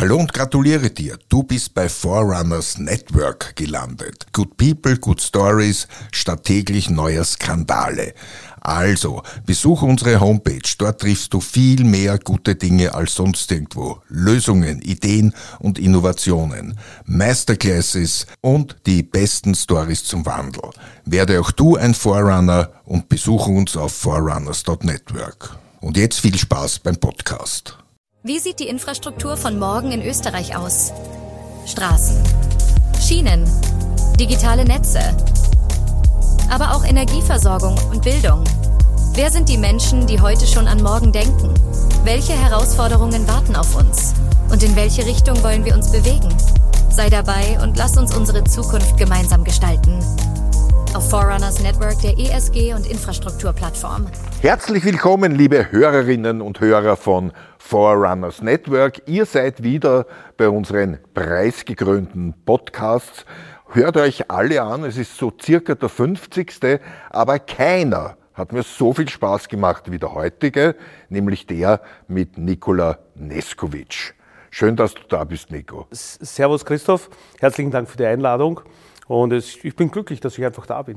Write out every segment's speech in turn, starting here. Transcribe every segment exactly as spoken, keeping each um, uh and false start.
Hallo und gratuliere dir, du bist bei Forerunners Network gelandet. Good People, Good Stories, statt täglich neuer Skandale. Also, besuche unsere Homepage, dort triffst du viel mehr gute Dinge als sonst irgendwo. Lösungen, Ideen und Innovationen, Masterclasses und die besten Stories zum Wandel. Werde auch du ein Forerunner und besuche uns auf forerunners Punkt network. Und jetzt viel Spaß beim Podcast. Wie sieht die Infrastruktur von morgen in Österreich aus? Straßen, Schienen, digitale Netze, aber auch Energieversorgung und Bildung. Wer sind die Menschen, die heute schon an morgen denken? Welche Herausforderungen warten auf uns? Und in welche Richtung wollen wir uns bewegen? Sei dabei und lass uns unsere Zukunft gemeinsam gestalten. Auf Forerunners Network, der E S G- und Infrastrukturplattform. Herzlich willkommen, liebe Hörerinnen und Hörer von Forerunners Network. Ihr seid wieder bei unseren preisgekrönten Podcasts. Hört euch alle an, es ist so circa der fünfzigste, aber keiner hat mir so viel Spaß gemacht wie der heutige, nämlich der mit Nikola Neskovic. Schön, dass du da bist, Nico. Servus Christoph, herzlichen Dank für die Einladung und es, ich bin glücklich, dass ich einfach da bin.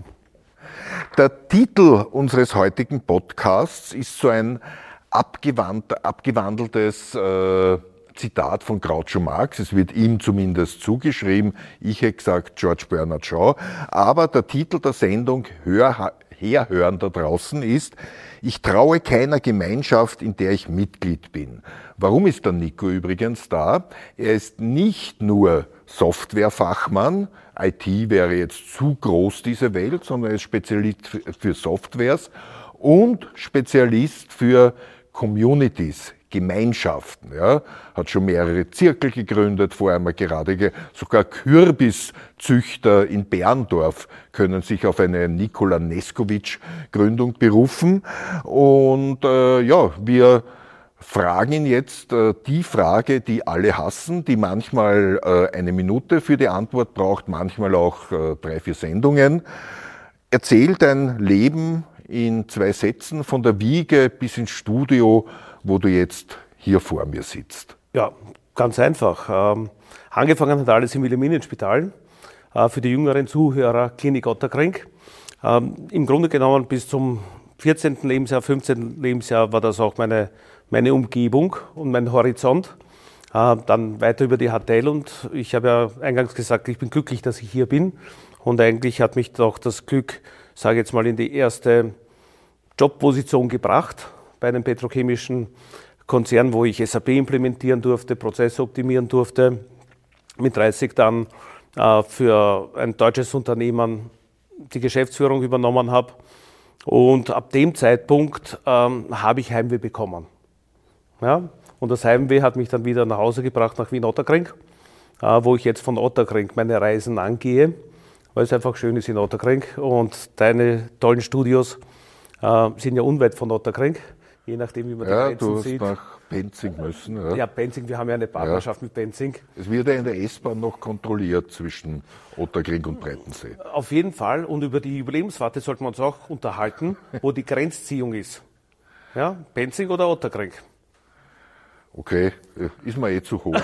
Der Titel unseres heutigen Podcasts ist so ein abgewand, abgewandeltes äh, Zitat von Groucho Marx. Es wird ihm zumindest zugeschrieben. Ich hätte gesagt George Bernard Shaw. Aber der Titel der Sendung Hör, Herhören da draußen ist: Ich traue keiner Gemeinschaft, in der ich Mitglied bin. Warum ist der Nico übrigens da? Er ist nicht nur Softwarefachmann, I T wäre jetzt zu groß, diese Welt, sondern er ist Spezialist für Softwares und Spezialist für Communities, Gemeinschaften. Ja, hat schon mehrere Zirkel gegründet, vorher mal gerade sogar Kürbiszüchter in Berndorf können sich auf eine Nikola Neskovic Gründung berufen. Und äh, ja, wir fragen ihn jetzt äh, die Frage, die alle hassen, die manchmal äh, eine Minute für die Antwort braucht, manchmal auch äh, drei, vier Sendungen. Erzähl dein Leben in zwei Sätzen von der Wiege bis ins Studio, wo du jetzt hier vor mir sitzt. Ja, ganz einfach. Ähm, angefangen hat alles im Wilhelminenspital. Äh, für die jüngeren Zuhörer Klinik Ottakring. Ähm, Im Grunde genommen bis zum vierzehnten Lebensjahr, fünfzehnten Lebensjahr war das auch meine, meine Umgebung und mein Horizont. Äh, dann weiter über die H T L und ich habe ja eingangs gesagt, ich bin glücklich, dass ich hier bin. Und eigentlich hat mich doch das Glück, sage jetzt mal, in die erste Jobposition gebracht bei einem petrochemischen Konzern, wo ich S A P implementieren durfte, Prozesse optimieren durfte, mit dreißig dann äh, für ein deutsches Unternehmen die Geschäftsführung übernommen habe. Und ab dem Zeitpunkt ähm, habe ich Heimweh bekommen. Ja? Und das Heimweh hat mich dann wieder nach Hause gebracht, nach Wien-Ottakring, äh, wo ich jetzt von Ottakring meine Reisen angehe, weil es einfach schön ist in Ottakring. Und deine tollen Studios äh, sind ja unweit von Ottakring. Je nachdem, wie man ja, die Grenzen sieht. Ja, du hast nach Penzing müssen. Ja, ja Penzing, wir haben ja eine Partnerschaft ja. mit Penzing. Es wird ja in der S-Bahn noch kontrolliert zwischen Ottakring und Breitensee. Auf jeden Fall. Und über die Jubiläumsfahrt sollten wir uns auch unterhalten, wo die Grenzziehung ist. Ja, Penzing oder Ottakring? Okay, ist mir eh zu hoch.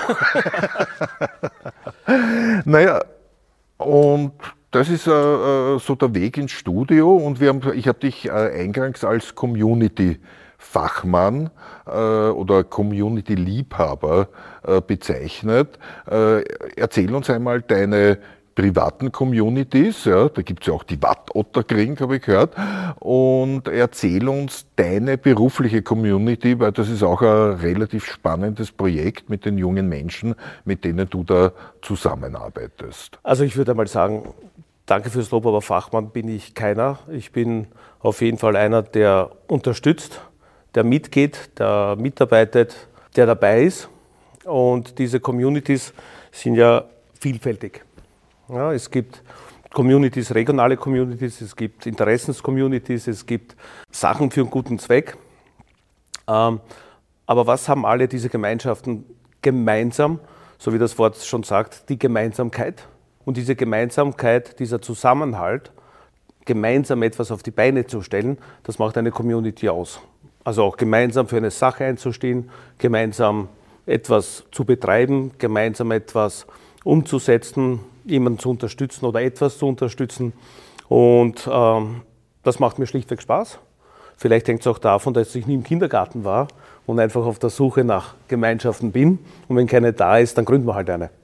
Naja, und das ist äh, so der Weg ins Studio. Und wir haben, ich habe dich äh, eingangs als Community Fachmann äh, oder Community-Liebhaber äh, bezeichnet. Äh, erzähl uns einmal deine privaten Communities, ja, da gibt es ja auch die Watt Ottakring, habe ich gehört, und erzähl uns deine berufliche Community, weil das ist auch ein relativ spannendes Projekt mit den jungen Menschen, mit denen du da zusammenarbeitest. Also ich würde einmal sagen, danke fürs Lob, aber Fachmann bin ich keiner. Ich bin auf jeden Fall einer, der unterstützt, der mitgeht, der mitarbeitet, der dabei ist. Und diese Communities sind ja vielfältig. Ja, es gibt Communities, regionale Communities, es gibt Interessenscommunities, es gibt Sachen für einen guten Zweck. Ähm, aber was haben alle diese Gemeinschaften gemeinsam? So wie das Wort schon sagt, die Gemeinsamkeit. Und diese Gemeinsamkeit, dieser Zusammenhalt, gemeinsam etwas auf die Beine zu stellen, das macht eine Community aus. Also auch gemeinsam für eine Sache einzustehen, gemeinsam etwas zu betreiben, gemeinsam etwas umzusetzen, jemanden zu unterstützen oder etwas zu unterstützen. Und ähm, das macht mir schlichtweg Spaß. Vielleicht hängt es auch davon, dass ich nie im Kindergarten war und einfach auf der Suche nach Gemeinschaften bin. Und wenn keine da ist, dann gründen wir halt eine.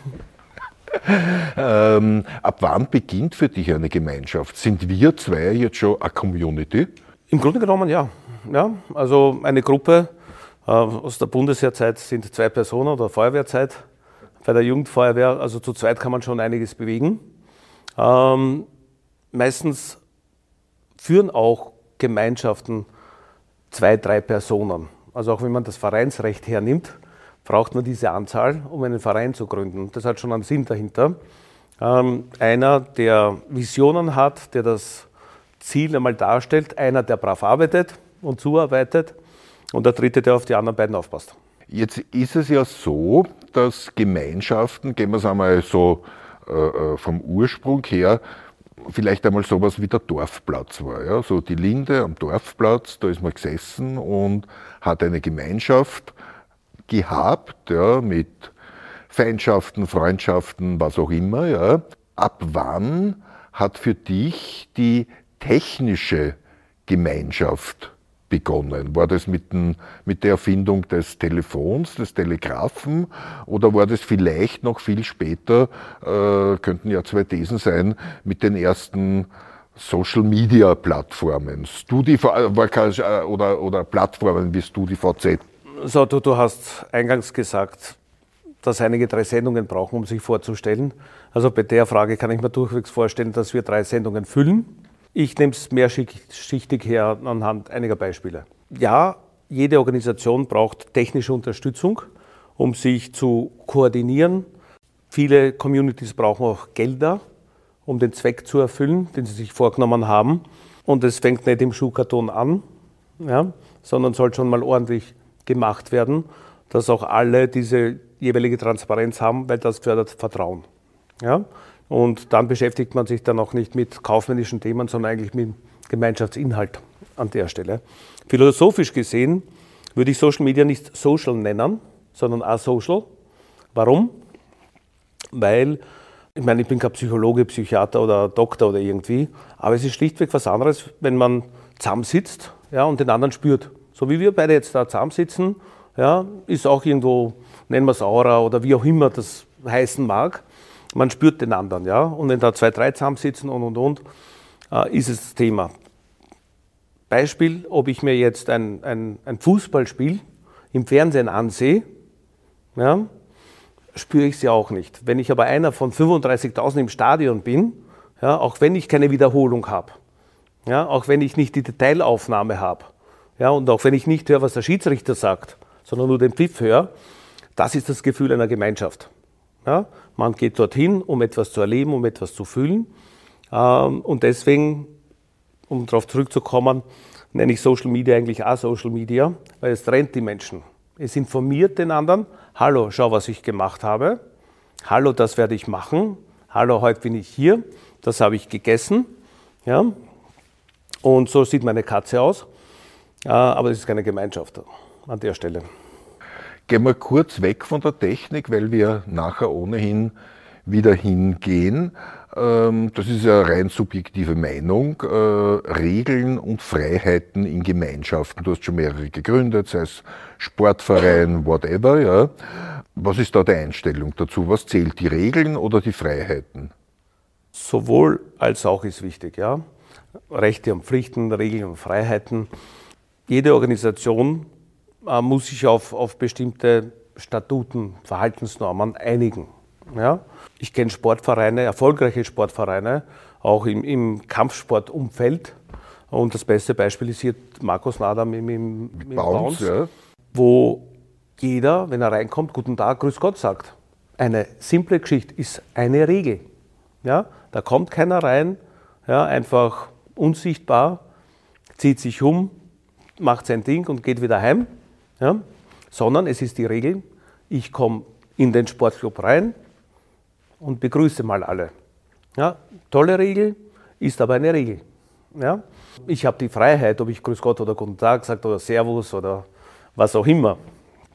ähm, ab wann beginnt für dich eine Gemeinschaft? Sind wir zwei jetzt schon eine Community? Im Grunde genommen ja. ja also eine Gruppe äh, aus der Bundeswehrzeit sind zwei Personen oder Feuerwehrzeit. Bei der Jugendfeuerwehr, also zu zweit kann man schon einiges bewegen. Ähm, meistens führen auch Gemeinschaften zwei, drei Personen. Also auch wenn man das Vereinsrecht hernimmt, braucht man diese Anzahl, um einen Verein zu gründen. Das hat schon einen Sinn dahinter. Ähm, einer, der Visionen hat, der das Ziel einmal darstellt, einer, der brav arbeitet und zuarbeitet und der dritte, der auf die anderen beiden aufpasst. Jetzt ist es ja so, dass Gemeinschaften, gehen wir es einmal so äh, vom Ursprung her, vielleicht einmal sowas wie der Dorfplatz war. Ja? So die Linde am Dorfplatz, da ist man gesessen und hat eine Gemeinschaft gehabt, ja, mit Feindschaften, Freundschaften, was auch immer. Ja. Ab wann hat für dich die technische Gemeinschaft begonnen? War das mit, den, mit der Erfindung des Telefons, des Telegraphen, oder war das vielleicht noch viel später, äh, könnten ja zwei Thesen sein, mit den ersten Social-Media-Plattformen, Studi- oder, oder Plattformen wie StudiVZ? So, du, du hast eingangs gesagt, dass einige drei Sendungen brauchen, um sich vorzustellen. Also bei der Frage kann ich mir durchwegs vorstellen, dass wir drei Sendungen füllen. Ich nehme es mehrschichtig her anhand einiger Beispiele. Ja, jede Organisation braucht technische Unterstützung, um sich zu koordinieren. Viele Communities brauchen auch Gelder, um den Zweck zu erfüllen, den sie sich vorgenommen haben. Und es fängt nicht im Schuhkarton an, ja, sondern soll schon mal ordentlich gemacht werden, dass auch alle diese jeweilige Transparenz haben, weil das fördert Vertrauen. Ja? Und dann beschäftigt man sich dann auch nicht mit kaufmännischen Themen, sondern eigentlich mit Gemeinschaftsinhalt an der Stelle. Philosophisch gesehen würde ich Social Media nicht social nennen, sondern asocial. Warum? Weil, ich meine, ich bin kein Psychologe, Psychiater oder Doktor oder irgendwie, aber es ist schlichtweg was anderes, wenn man zusammensitzt, ja, und den anderen spürt. So wie wir beide jetzt da zusammensitzen, ja, ist auch irgendwo, nennen wir es Aura oder wie auch immer das heißen mag, man spürt den anderen. Ja? Und wenn da zwei, drei zusammensitzen und, und, und, äh, ist es das Thema. Beispiel, ob ich mir jetzt ein, ein, ein Fußballspiel im Fernsehen ansehe, ja, spüre ich sie auch nicht. Wenn ich aber einer von fünfunddreißigtausend im Stadion bin, ja, auch wenn ich keine Wiederholung habe, ja, auch wenn ich nicht die Detailaufnahme habe, ja, und auch wenn ich nicht höre, was der Schiedsrichter sagt, sondern nur den Pfiff höre, das ist das Gefühl einer Gemeinschaft. Ja, man geht dorthin, um etwas zu erleben, um etwas zu fühlen. Ähm, und deswegen, um darauf zurückzukommen, nenne ich Social Media eigentlich auch Social Media, weil es trennt die Menschen. Es informiert den anderen, hallo, schau, was ich gemacht habe. Hallo, das werde ich machen. Hallo, heute bin ich hier. Das habe ich gegessen. Ja. Und so sieht meine Katze aus. Aber es ist keine Gemeinschaft an der Stelle. Gehen wir kurz weg von der Technik, weil wir nachher ohnehin wieder hingehen. Das ist ja rein subjektive Meinung. Regeln und Freiheiten in Gemeinschaften. Du hast schon mehrere gegründet, sei es Sportverein, whatever. Ja. Was ist da die Einstellung dazu? Was zählt, die Regeln oder die Freiheiten? Sowohl als auch ist wichtig. Ja. Rechte und Pflichten, Regeln und Freiheiten. Jede Organisation äh, muss sich auf, auf bestimmte Statuten, Verhaltensnormen einigen. Ja? Ich kenne Sportvereine, erfolgreiche Sportvereine, auch im, im Kampfsportumfeld. Und das beste Beispiel ist hier Markus Nadam im, im, im Bounce, ja. Wo jeder, wenn er reinkommt, guten Tag, grüß Gott sagt. Eine simple Geschichte ist eine Regel. Ja? Da kommt keiner rein, ja, einfach unsichtbar, zieht sich um, macht sein Ding und geht wieder heim, ja? Sondern es ist die Regel, ich komme in den Sportclub rein und begrüße mal alle. Ja? Tolle Regel, ist aber eine Regel. Ja? Ich habe die Freiheit, ob ich Grüß Gott oder Guten Tag sagt oder Servus oder was auch immer.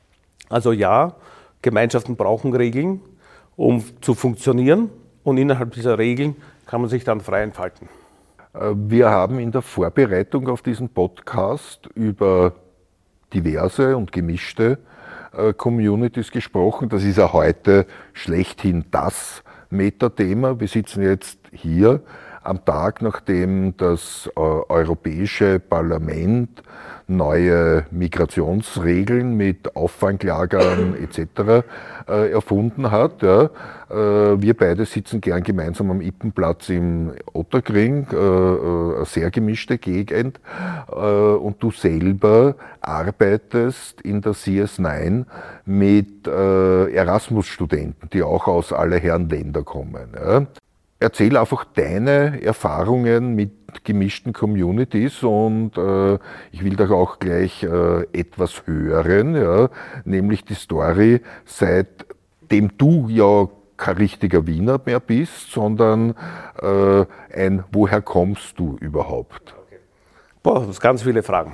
Also ja, Gemeinschaften brauchen Regeln, um zu funktionieren, und innerhalb dieser Regeln kann man sich dann frei entfalten. Wir haben in der Vorbereitung auf diesen Podcast über diverse und gemischte Communities gesprochen. Das ist ja heute schlechthin das Metathema. Wir sitzen jetzt hier am Tag, nachdem das äh, Europäische Parlament neue Migrationsregeln mit Auffanglagern et cetera äh, erfunden hat. Ja. Äh, wir beide sitzen gern gemeinsam am Ippenplatz im Otterkring, äh, äh, eine sehr gemischte Gegend. Äh, und du selber arbeitest in der C S neun mit äh, Erasmus-Studenten, die auch aus aller Herren Länder kommen. Ja. Erzähl einfach deine Erfahrungen mit gemischten Communities, und äh, ich will da auch gleich äh, etwas hören, ja, nämlich die Story, seitdem du ja kein richtiger Wiener mehr bist, sondern äh, ein Woher kommst du überhaupt? Okay. Boah, das sind ganz viele Fragen.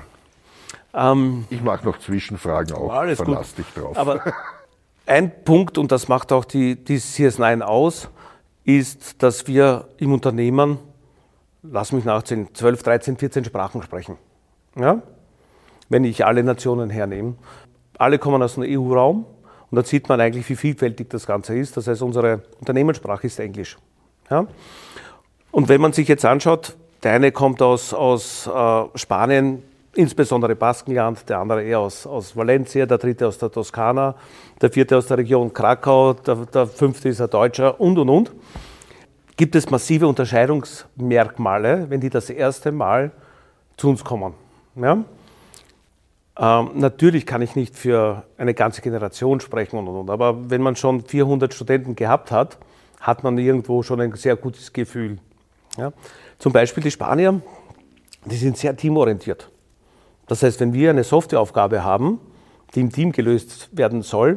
Ähm, ich mag noch Zwischenfragen auch, alles verlass gut. dich drauf. Aber ein Punkt, und das macht auch die, die C S neun aus, ist, dass wir im Unternehmen, lass mich nachzählen, zwölf, dreizehn, vierzehn Sprachen sprechen. Ja? Wenn ich alle Nationen hernehme. Alle kommen aus dem E U-Raum, und da sieht man eigentlich, wie vielfältig das Ganze ist. Das heißt, unsere Unternehmenssprache ist Englisch. Ja? Und wenn man sich jetzt anschaut, der eine kommt aus, aus äh, Spanien, insbesondere Baskenland, der andere eher aus, aus Valencia, der dritte aus der Toskana, der vierte aus der Region Krakau, der, der fünfte ist ein Deutscher und, und, und. Gibt es massive Unterscheidungsmerkmale, wenn die das erste Mal zu uns kommen. Ja? Ähm, natürlich kann ich nicht für eine ganze Generation sprechen, und, und, und, aber wenn man schon vierhundert Studenten gehabt hat, hat man irgendwo schon ein sehr gutes Gefühl. Ja? Zum Beispiel die Spanier, die sind sehr teamorientiert. Das heißt, wenn wir eine Softwareaufgabe haben, die im Team gelöst werden soll,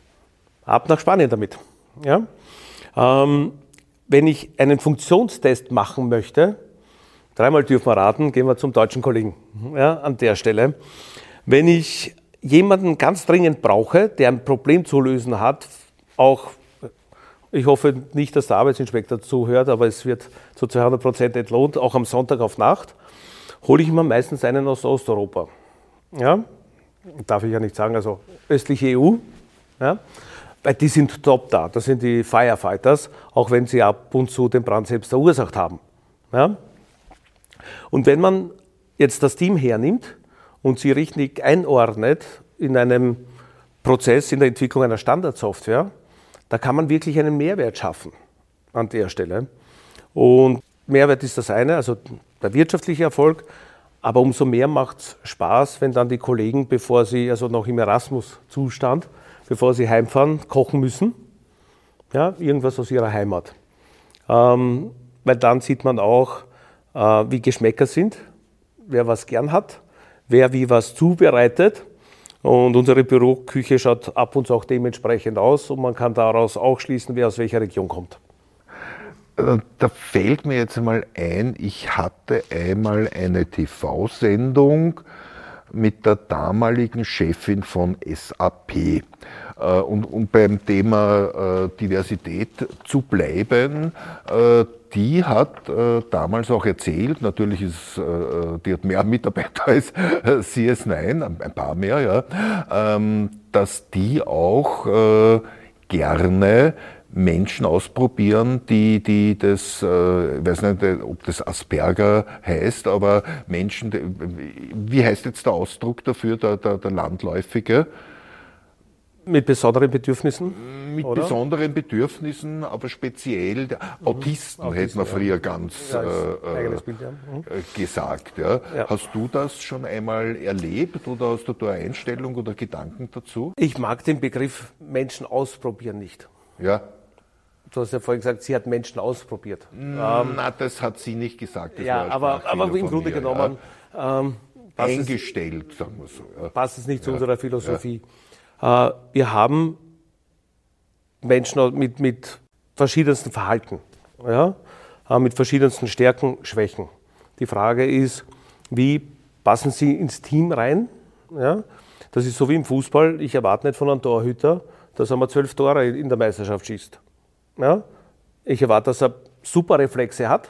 ab nach Spanien damit. Ja? Ähm, wenn ich einen Funktionstest machen möchte, dreimal dürfen wir raten, gehen wir zum deutschen Kollegen, ja, an der Stelle. Wenn ich jemanden ganz dringend brauche, der ein Problem zu lösen hat, auch, ich hoffe nicht, dass der Arbeitsinspektor zuhört, aber es wird zu zweihundert Prozent entlohnt, auch am Sonntag auf Nacht, hole ich mir meistens einen aus Osteuropa. Ja? Darf ich ja nicht sagen, also östliche E U. Ja? Weil die sind top da, das sind die Firefighters, auch wenn sie ab und zu den Brand selbst verursacht haben. Ja? Und wenn man jetzt das Team hernimmt und sie richtig einordnet in einem Prozess, in der Entwicklung einer Standardsoftware, da kann man wirklich einen Mehrwert schaffen an der Stelle. Und Mehrwert ist das eine, also der wirtschaftliche Erfolg, aber umso mehr macht es Spaß, wenn dann die Kollegen, bevor sie, also noch im Erasmus-Zustand, bevor sie heimfahren, kochen müssen, ja, irgendwas aus ihrer Heimat. Ähm, weil dann sieht man auch, äh, wie Geschmäcker sind, wer was gern hat, wer wie was zubereitet, und unsere Büroküche schaut ab und zu auch dementsprechend aus, und man kann daraus auch schließen, wer aus welcher Region kommt. Da fällt mir jetzt einmal ein, ich hatte einmal eine T V-Sendung mit der damaligen Chefin von S A P. Und um beim Thema Diversität zu bleiben, die hat damals auch erzählt, natürlich ist, die hat mehr Mitarbeiter als C S neun, ein paar mehr, ja, dass die auch gerne Menschen ausprobieren, die, die das, äh, ich weiß nicht, ob das Asperger heißt, aber Menschen, die, wie heißt jetzt der Ausdruck dafür, der, der, der landläufige? Mit besonderen Bedürfnissen? Mit oder? besonderen Bedürfnissen, aber speziell mhm. Autisten, Autisten hätte man früher ja. ganz ja, äh, Bild, ja. mhm. gesagt. Ja. Ja. Hast du das schon einmal erlebt, oder hast du da eine Einstellung oder Gedanken dazu? Ich mag den Begriff Menschen ausprobieren nicht. Ja. Du hast ja vorhin gesagt, sie hat Menschen ausprobiert. Na, ähm, das hat sie nicht gesagt. Das ja, aber, aber im Grunde mir, genommen ja. ähm, eingestellt, es, sagen wir so. Ja. Passt es nicht zu ja. unserer Philosophie. Ja. Äh, wir haben Menschen mit, mit verschiedensten Verhalten, ja? äh, mit verschiedensten Stärken, Schwächen. Die Frage ist, wie passen sie ins Team rein? Ja? Das ist so wie im Fußball. Ich erwarte nicht von einem Torhüter, dass er mal zwölf Tore in der Meisterschaft schießt. Ja? Ich erwarte, dass er super Reflexe hat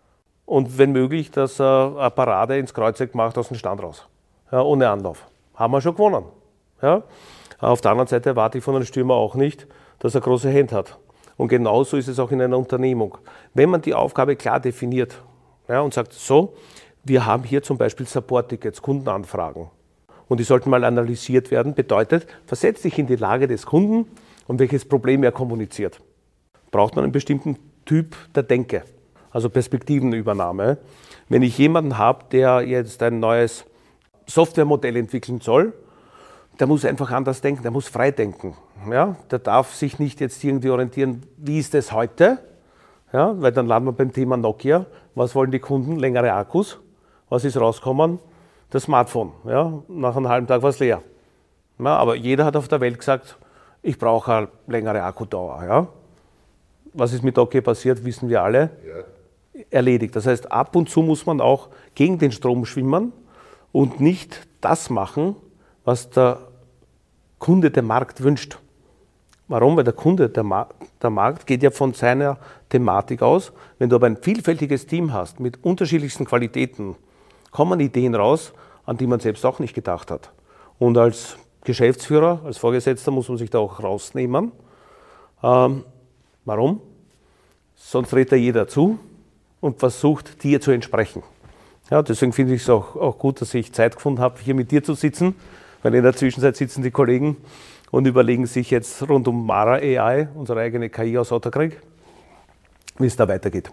und wenn möglich, dass er eine Parade ins Kreuzeck macht aus dem Stand raus. Ja, ohne Anlauf. Haben wir schon gewonnen. Ja? Auf der anderen Seite erwarte ich von einem Stürmer auch nicht, dass er große Hände hat. Und genauso ist es auch in einer Unternehmung. Wenn man die Aufgabe klar definiert, ja, und sagt, so, wir haben hier zum Beispiel Support-Tickets, Kundenanfragen. Und die sollten mal analysiert werden, bedeutet, versetz dich in die Lage des Kunden und welches Problem er kommuniziert. Braucht man einen bestimmten Typ der Denke, also Perspektivenübernahme. Wenn ich jemanden habe, der jetzt ein neues Softwaremodell entwickeln soll, der muss einfach anders denken, der muss frei denken. Ja? Der darf sich nicht jetzt irgendwie orientieren, wie ist das heute? Ja? Weil dann landen wir beim Thema Nokia. Was wollen die Kunden? Längere Akkus. Was ist rausgekommen? Das Smartphone. Ja? Nach einem halben Tag war es leer. Ja, aber jeder hat auf der Welt gesagt, ich brauche eine längere Akkudauer. Ja? Was ist mit Nokia passiert, wissen wir alle. Ja. Erledigt. Das heißt, ab und zu muss man auch gegen den Strom schwimmen und nicht das machen, was der Kunde, der Markt wünscht. Warum? Weil der Kunde, der, Ma- der Markt geht ja von seiner Thematik aus. Wenn du aber ein vielfältiges Team hast mit unterschiedlichsten Qualitäten, kommen Ideen raus, an die man selbst auch nicht gedacht hat. Und als Geschäftsführer, als Vorgesetzter muss man sich da auch rausnehmen. Ähm, warum? Sonst redet da jeder zu und versucht, dir zu entsprechen. Ja, deswegen finde ich es auch, auch gut, dass ich Zeit gefunden habe, hier mit dir zu sitzen, weil in der Zwischenzeit sitzen die Kollegen und überlegen sich jetzt rund um Mara A I, unsere eigene K I aus Otterkring, wie es da weitergeht.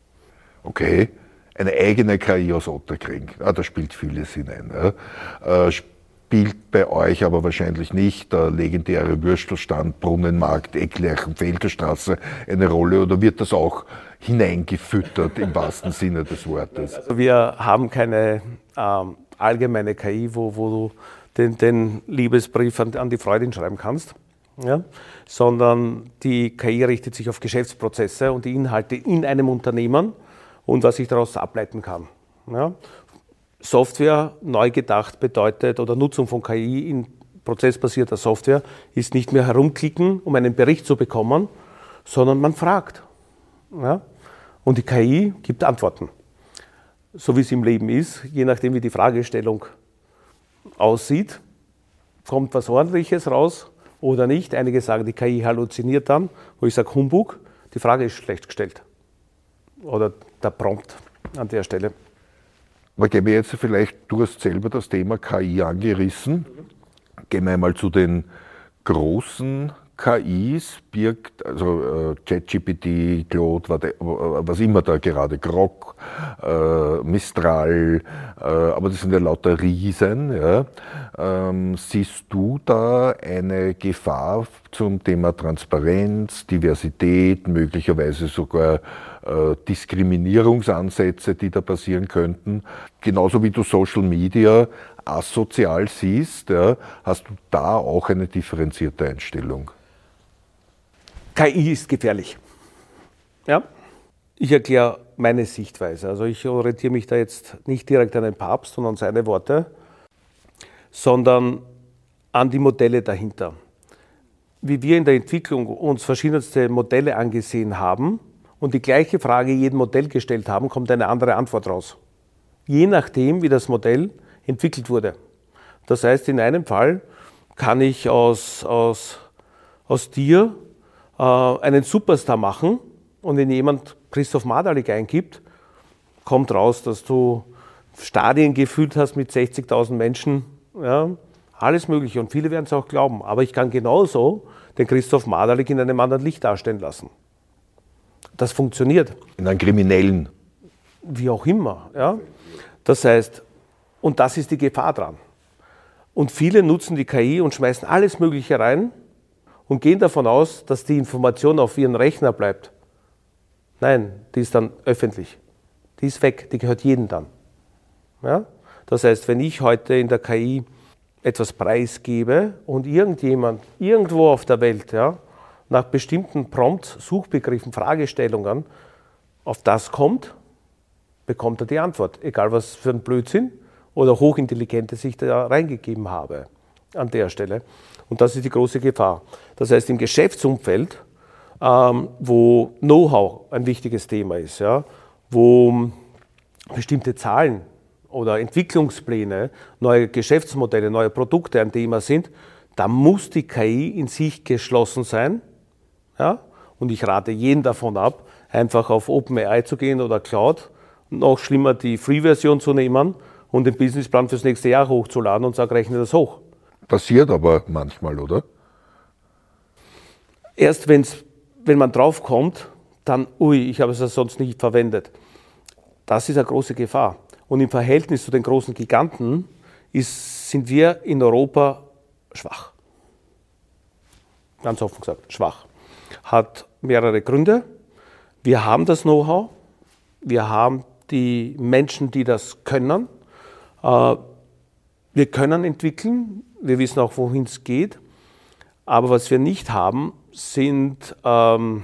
Okay, eine eigene K I aus Otterkring, ah, da spielt vieles hinein. Ja. Äh, spielt bei euch aber wahrscheinlich nicht der legendäre Würstelstand, Brunnenmarkt, Ecklerchen, Felderstraße eine Rolle oder wird das auch hineingefüttert im wahrsten Sinne des Wortes? Also wir haben keine ähm, allgemeine K I, wo, wo du den, den Liebesbrief an, an die Freundin schreiben kannst, ja? Sondern die K I richtet sich auf Geschäftsprozesse und die Inhalte in einem Unternehmen und was ich daraus ableiten kann. Ja? Software neu gedacht bedeutet oder Nutzung von K I in prozessbasierter Software ist nicht mehr herumklicken, um einen Bericht zu bekommen, sondern man fragt. Ja? Und die K I gibt Antworten. So wie es im Leben ist, je nachdem wie die Fragestellung aussieht, kommt was Ordentliches raus oder nicht. Einige sagen, die K I halluziniert dann, wo ich sage Humbug, die Frage ist schlecht gestellt. Oder der Prompt an der Stelle. Aber gehen wir jetzt vielleicht, du hast selber das Thema K I angerissen. Gehen wir einmal zu den großen K Is, birgt, also äh, ChatGPT, Claude, was immer da gerade, Grok, äh, Mistral, äh, aber das sind ja lauter Riesen. Ja. Ähm, siehst du da eine Gefahr zum Thema Transparenz, Diversität, möglicherweise sogar äh, Diskriminierungsansätze, die da passieren könnten? Genauso wie du Social Media asozial siehst, ja, hast du da auch eine differenzierte Einstellung? K I ist gefährlich. Ja? Ich erkläre meine Sichtweise. Also ich orientiere mich da jetzt nicht direkt an den Papst und an seine Worte, sondern an die Modelle dahinter. Wie wir in der Entwicklung uns verschiedenste Modelle angesehen haben und die gleiche Frage jedem Modell gestellt haben, kommt eine andere Antwort raus. Je nachdem, wie das Modell entwickelt wurde. Das heißt, in einem Fall kann ich aus, aus, aus dir äh, einen Superstar machen und wenn jemand Christoph Marderlig eingibt, kommt raus, dass du Stadien gefüllt hast mit sechzigtausend Menschen, ja, alles Mögliche und viele werden es auch glauben. Aber ich kann genauso den Christoph Marderlig in einem anderen Licht darstellen lassen. Das funktioniert. In einem Kriminellen. Wie auch immer. Ja. Das heißt, und das ist die Gefahr dran. Und viele nutzen die K I und schmeißen alles Mögliche rein und gehen davon aus, dass die Information auf ihren Rechner bleibt. Nein, die ist dann öffentlich. Die ist weg, die gehört jedem dann. Ja? Das heißt, wenn ich heute in der K I etwas preisgebe und irgendjemand irgendwo auf der Welt, ja, nach bestimmten Prompts, Suchbegriffen, Fragestellungen auf das kommt, bekommt er die Antwort. Egal was für ein Blödsinn oder Hochintelligentes ich da reingegeben habe. an der Stelle. Und das ist die große Gefahr. Das heißt, im Geschäftsumfeld, ähm, wo Know-how ein wichtiges Thema ist, ja, wo bestimmte Zahlen oder Entwicklungspläne, neue Geschäftsmodelle, neue Produkte ein Thema sind, da muss die K I in sich geschlossen sein. Ja? Und ich rate jeden davon ab, einfach auf OpenAI zu gehen oder Cloud, noch schlimmer die Free-Version zu nehmen und den Businessplan fürs nächste Jahr hochzuladen und sage, rechne das hoch. Passiert aber manchmal, oder? Erst wenn's, wenn man drauf kommt, dann, ui, ich habe es ja sonst nicht verwendet. Das ist eine große Gefahr. Und im Verhältnis zu den großen Giganten ist, sind wir in Europa schwach. Ganz offen gesagt, schwach. Hat mehrere Gründe. Wir haben das Know-how, wir haben die Menschen, die das können. Wir können entwickeln, wir wissen auch, wohin es geht. Aber was wir nicht haben, sind ähm,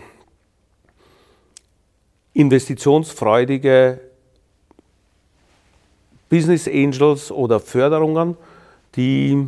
investitionsfreudige Business Angels oder Förderungen, die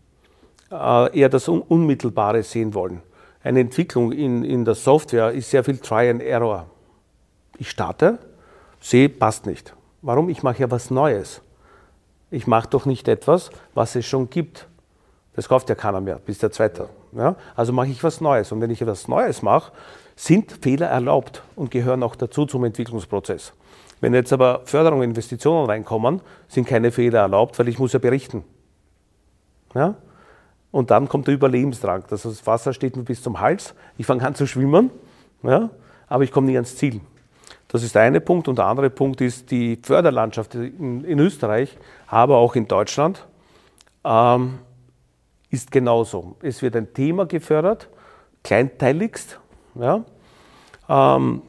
äh, eher das Un Unmittelbare sehen wollen. Eine Entwicklung in, in der Software ist sehr viel Try and Error. Ich starte, sehe, passt nicht. Warum? Ich mache ja was Neues. Ich mache doch nicht etwas, was es schon gibt. Das kauft ja keiner mehr, bis der Zweite. Ja? Also mache ich was Neues. Und wenn ich etwas Neues mache, sind Fehler erlaubt und gehören auch dazu zum Entwicklungsprozess. Wenn jetzt aber Förderungen, Investitionen reinkommen, sind keine Fehler erlaubt, weil ich muss ja berichten. Ja? Und dann kommt der Überlebensdrang. Das Wasser steht mir bis zum Hals, ich fange an zu schwimmen, ja? Aber ich komme nie ans Ziel. Das ist der eine Punkt. Und der andere Punkt ist die Förderlandschaft in, in Österreich, aber auch in Deutschland, ähm, ist genauso. Es wird ein Thema gefördert, kleinteiligst, ja? ähm,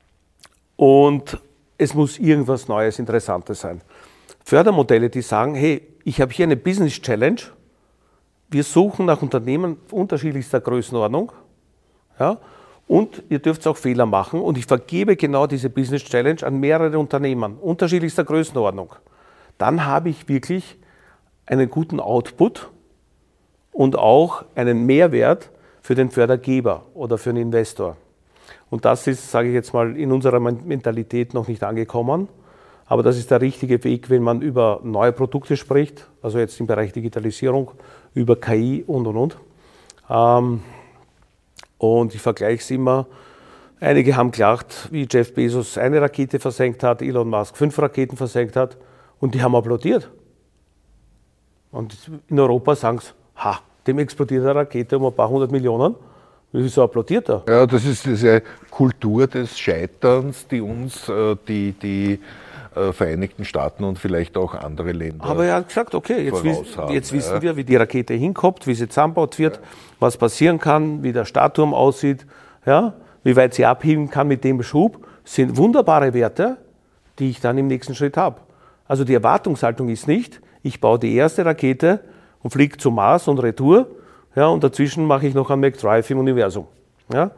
und es muss irgendwas Neues, Interessantes sein. Fördermodelle, die sagen, hey, ich habe hier eine Business Challenge, wir suchen nach Unternehmen unterschiedlichster Größenordnung, ja? Und ihr dürft auch Fehler machen und ich vergebe genau diese Business Challenge an mehrere Unternehmen unterschiedlichster Größenordnung. Dann habe ich wirklich einen guten Output und auch einen Mehrwert für den Fördergeber oder für den Investor. Und das ist, sage ich jetzt mal, in unserer Mentalität noch nicht angekommen. Aber das ist der richtige Weg, wenn man über neue Produkte spricht, also jetzt im Bereich Digitalisierung, über K I und, und, und. Ähm, und ich vergleiche es immer. Einige haben gelacht, wie Jeff Bezos eine Rakete versenkt hat, Elon Musk fünf Raketen versenkt hat und die haben applaudiert. Und in Europa sagen sie, ha, dem explodiert eine Rakete um ein paar hundert Millionen. Wieso applaudiert er? Ja, das ist diese Kultur des Scheiterns, die uns äh, die, die äh, Vereinigten Staaten und vielleicht auch andere Länder. Aber er hat gesagt, okay, jetzt, wiss, haben, jetzt ja. wissen wir, wie die Rakete hinkommt, wie sie zusammengebaut wird, ja. was passieren kann, wie der Startturm aussieht, ja, wie weit sie abheben kann mit dem Schub, sind wunderbare Werte, die ich dann im nächsten Schritt habe. Also die Erwartungshaltung ist nicht, ich baue die erste Rakete und fliege zum Mars und Retour, ja, und dazwischen mache ich noch einen McDrive im Universum. Ja.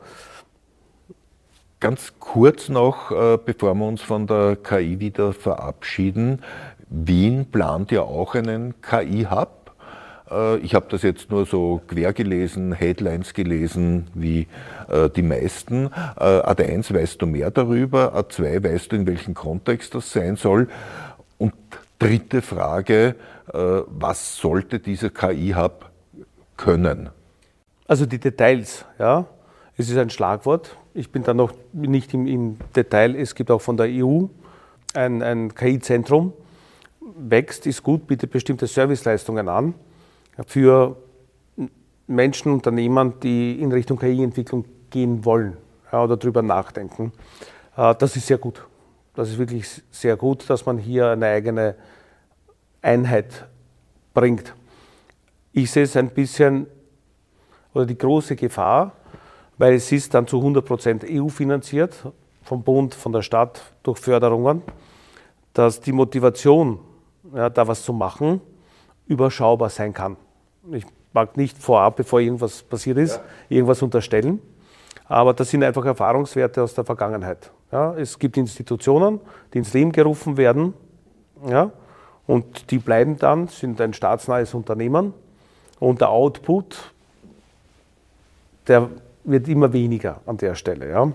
Ganz kurz noch, äh, bevor wir uns von der K I wieder verabschieden. Wien plant ja auch einen K I-Hub. Äh, ich habe das jetzt nur so quer gelesen, Headlines gelesen, wie äh, die meisten. Äh, A D eins, weißt du mehr darüber? A zwei, weißt du, in welchem Kontext das sein soll? Und dritte Frage, äh, was sollte dieser K I-Hub können? Also die Details, ja, es ist ein Schlagwort. Ich bin da noch nicht im, im Detail. Es gibt auch von der E U ein, ein K I-Zentrum. Wächst, ist gut, bietet bestimmte Serviceleistungen an für Menschen, Unternehmen, die in Richtung K I-Entwicklung gehen wollen, ja, oder darüber nachdenken. Das ist sehr gut. Das ist wirklich sehr gut, dass man hier eine eigene Einheit bringt. Ich sehe es ein bisschen, oder die große Gefahr, weil es ist dann zu hundert Prozent E U finanziert, vom Bund, von der Stadt, durch Förderungen, dass die Motivation, ja, da was zu machen, überschaubar sein kann. Ich mag nicht vorab, bevor irgendwas passiert ist, ja. irgendwas unterstellen, aber das sind einfach Erfahrungswerte aus der Vergangenheit. Ja, es gibt Institutionen, die ins Leben gerufen werden, ja, und die bleiben dann, sind ein staatsnahes Unternehmen, Und der Output, der wird immer weniger an der Stelle. Ja.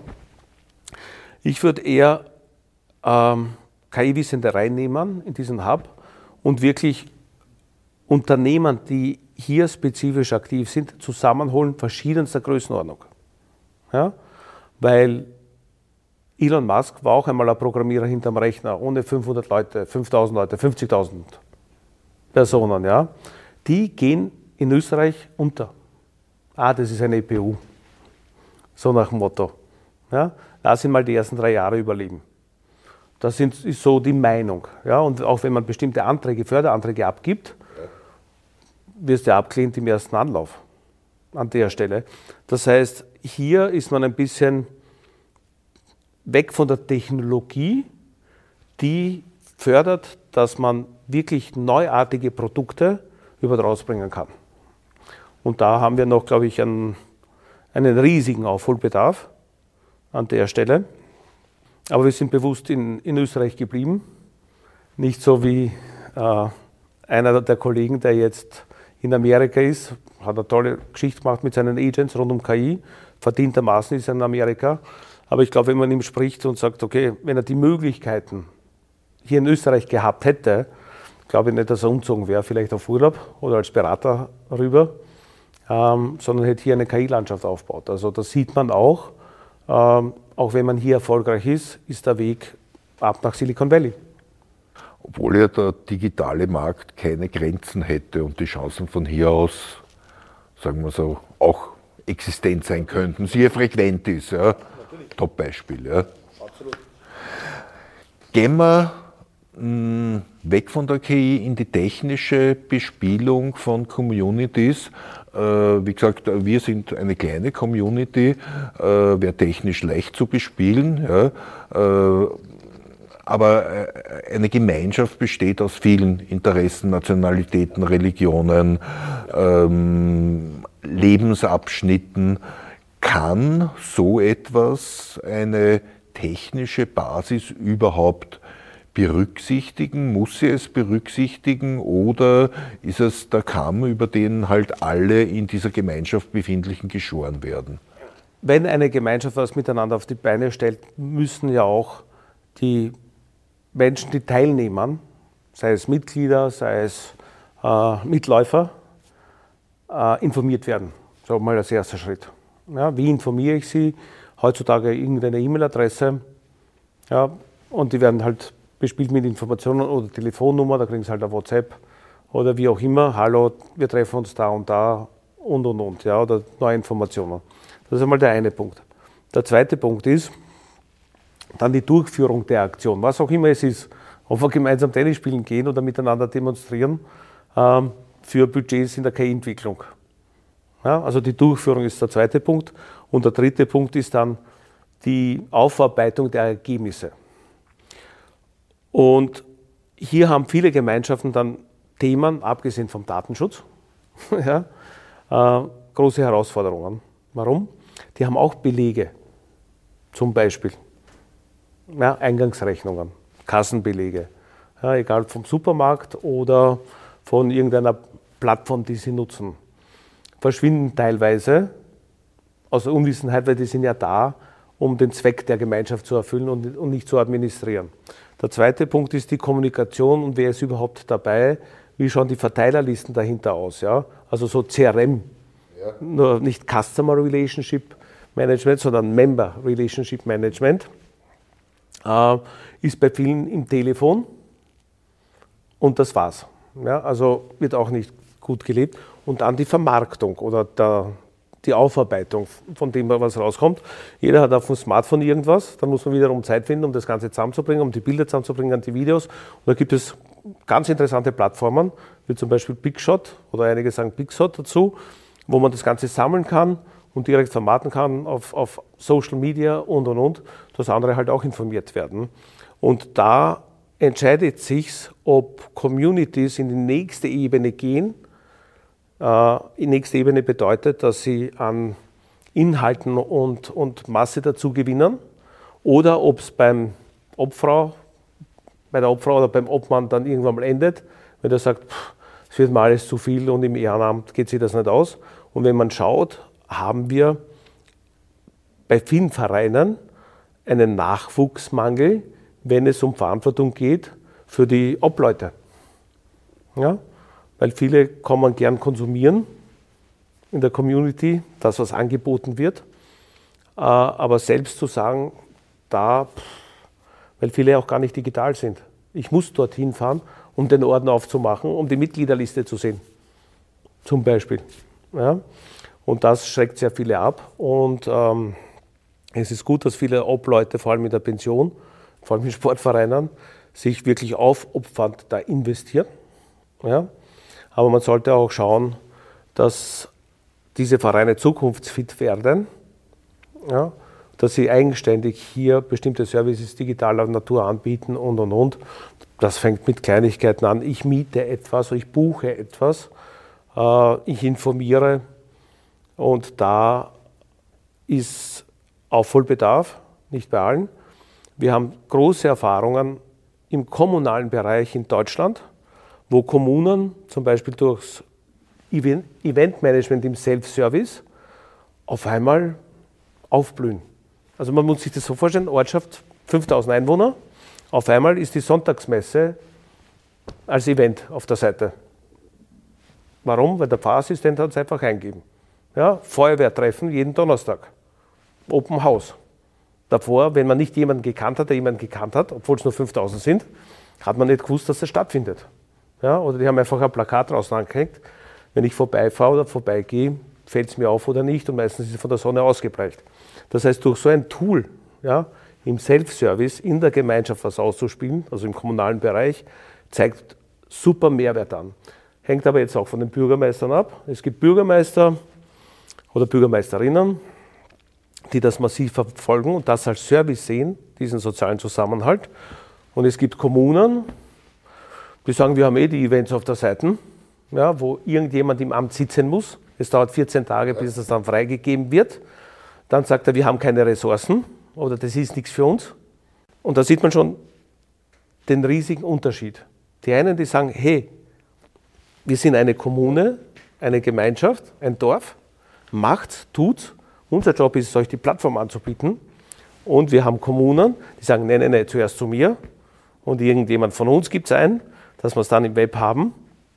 Ich würde eher ähm, K I-Wissende reinnehmen in diesen Hub und wirklich Unternehmen, die hier spezifisch aktiv sind, zusammenholen, verschiedenster Größenordnung. Ja? Weil Elon Musk war auch einmal ein Programmierer hinterm Rechner, ohne fünfhundert Leute, fünftausend Leute, fünfzigtausend Personen. Ja? Die gehen in Österreich unter. Ah, das ist eine E P U. So nach dem Motto. Ja? Lass ihn mal die ersten drei Jahre überleben. Das sind, ist so die Meinung. Ja? Und auch wenn man bestimmte Anträge, Förderanträge abgibt, wirst du abgelehnt im ersten Anlauf an der Stelle. Das heißt, hier ist man ein bisschen weg von der Technologie, die fördert, dass man wirklich neuartige Produkte über rausbringen kann. Und da haben wir noch, glaube ich, einen, einen riesigen Aufholbedarf an der Stelle. Aber wir sind bewusst in, in Österreich geblieben. Nicht so wie äh, einer der Kollegen, der jetzt in Amerika ist, hat eine tolle Geschichte gemacht mit seinen Agents rund um K I, verdientermaßen ist er in Amerika. Aber ich glaube, wenn man ihm spricht und sagt, okay, wenn er die Möglichkeiten hier in Österreich gehabt hätte, glaube ich nicht, dass er umgezogen wäre, vielleicht auf Urlaub oder als Berater rüber, ähm, sondern hätte hier eine K I-Landschaft aufgebaut. Also das sieht man auch, ähm, auch wenn man hier erfolgreich ist, ist der Weg ab nach Silicon Valley. Obwohl ja der digitale Markt keine Grenzen hätte und die Chancen von hier aus, sagen wir so, auch existent sein könnten, sehr frequent ist. Ja. Top-Beispiel. Ja. Absolut. Gehen wir mh, weg von der K I in die technische Bespielung von Communities. Äh, wie gesagt, wir sind eine kleine Community, äh, wäre technisch leicht zu bespielen. Ja. Äh, Aber eine Gemeinschaft besteht aus vielen Interessen, Nationalitäten, Religionen, ähm, Lebensabschnitten. Kann so etwas eine technische Basis überhaupt berücksichtigen? Muss sie es berücksichtigen oder ist es der Kamm, über den halt alle in dieser Gemeinschaft Befindlichen geschoren werden? Wenn eine Gemeinschaft was miteinander auf die Beine stellt, müssen ja auch die Menschen, die teilnehmen, sei es Mitglieder, sei es äh, Mitläufer, äh, informiert werden. So mal als erster Schritt. Ja, wie informiere ich sie? Heutzutage irgendeine E-Mail-Adresse. Ja, und die werden halt bespielt mit Informationen oder Telefonnummer, da kriegen sie halt ein WhatsApp oder wie auch immer. Hallo, wir treffen uns da und da und und und. Ja, oder neue Informationen. Das ist einmal der eine Punkt. Der zweite Punkt ist, dann die Durchführung der Aktion, was auch immer es ist, ob wir gemeinsam Tennis spielen gehen oder miteinander demonstrieren, ähm, für Budgets in der K I-Entwicklung. Ja, also die Durchführung ist der zweite Punkt. Und der dritte Punkt ist dann die Aufarbeitung der Ergebnisse. Und hier haben viele Gemeinschaften dann Themen, abgesehen vom Datenschutz, ja, äh, große Herausforderungen. Warum? Die haben auch Belege, zum Beispiel. Ja, Eingangsrechnungen, Kassenbelege, ja, egal vom Supermarkt oder von irgendeiner Plattform, die sie nutzen, verschwinden teilweise aus Unwissenheit, weil die sind ja da, um den Zweck der Gemeinschaft zu erfüllen und, und nicht zu administrieren. Der zweite Punkt ist die Kommunikation und wer ist überhaupt dabei, wie schauen die Verteilerlisten dahinter aus, ja? Also so C R M, ja. Nur nicht Customer Relationship Management, sondern Member Relationship Management. Äh, ist bei vielen im Telefon und das war's. Ja, also wird auch nicht gut gelebt. Und dann die Vermarktung oder der, die Aufarbeitung von dem, was rauskommt. Jeder hat auf dem Smartphone irgendwas, dann muss man wiederum Zeit finden, um das Ganze zusammenzubringen, um die Bilder zusammenzubringen, die Videos. Und da gibt es ganz interessante Plattformen, wie zum Beispiel Bigshot oder einige sagen Bigshot dazu, wo man das Ganze sammeln kann und direkt vermarkten kann auf, auf Social Media und und und, dass andere halt auch informiert werden. Und da entscheidet sich, ob Communities in die nächste Ebene gehen. Äh, die nächste Ebene bedeutet, dass sie an Inhalten und, und Masse dazu gewinnen oder ob es beim Obfrau, bei der Obfrau oder beim Obmann dann irgendwann mal endet, wenn er sagt, pff, es wird mal alles zu viel und im Ehrenamt geht sich das nicht aus. Und wenn man schaut, haben wir bei vielen Vereinen einen Nachwuchsmangel, wenn es um Verantwortung geht für die Obleute. Ja? Weil viele kommen gern konsumieren in der Community, das, was angeboten wird. Aber selbst zu sagen, da, weil viele auch gar nicht digital sind. Ich muss dorthin fahren, um den Orden aufzumachen, um die Mitgliederliste zu sehen. Zum Beispiel. Ja? Und das schreckt sehr viele ab. Und ähm, es ist gut, dass viele Obleute, vor allem in der Pension, vor allem in Sportvereinen, sich wirklich aufopfernd da investieren. Ja? Aber man sollte auch schauen, dass diese Vereine zukunftsfit werden, ja? Dass sie eigenständig hier bestimmte Services digitaler Natur anbieten und, und, und. Das fängt mit Kleinigkeiten an. Ich miete etwas, ich buche etwas, äh, ich informiere und da ist Aufholbedarf, nicht bei allen. Wir haben große Erfahrungen im kommunalen Bereich in Deutschland, wo Kommunen zum Beispiel durchs Eventmanagement im Self-Service auf einmal aufblühen. Also man muss sich das so vorstellen, Ortschaft, fünftausend Einwohner, auf einmal ist die Sonntagsmesse als Event auf der Seite. Warum? Weil der Pfarrassistent hat es einfach eingegeben. Ja, Feuerwehrtreffen jeden Donnerstag, Open House. Davor, wenn man nicht jemanden gekannt hat, der jemanden gekannt hat, obwohl es nur fünftausend sind, hat man nicht gewusst, dass das stattfindet. Ja, oder die haben einfach ein Plakat draußen angehängt. Wenn ich vorbeifahre oder vorbeigehe, fällt es mir auf oder nicht und meistens ist es von der Sonne ausgebleicht. Das heißt, durch so ein Tool, ja, im Self-Service, in der Gemeinschaft was auszuspielen, also im kommunalen Bereich, zeigt super Mehrwert an. Hängt aber jetzt auch von den Bürgermeistern ab. Es gibt Bürgermeister oder Bürgermeisterinnen, die das massiv verfolgen und das als Service sehen, diesen sozialen Zusammenhalt. Und es gibt Kommunen, die sagen, wir haben eh die Events auf der Seite, ja, wo irgendjemand im Amt sitzen muss. Es dauert vierzehn Tage, bis es dann freigegeben wird. Dann sagt er, wir haben keine Ressourcen oder das ist nichts für uns. Und da sieht man schon den riesigen Unterschied. Die einen, die sagen, hey, wir sind eine Kommune, eine Gemeinschaft, ein Dorf, macht's, tut's. Unser Job ist es, euch die Plattform anzubieten. Und wir haben Kommunen, die sagen, nein, nein, nein, zuerst zu mir. Und irgendjemand von uns gibt es ein, dass wir es dann im Web haben,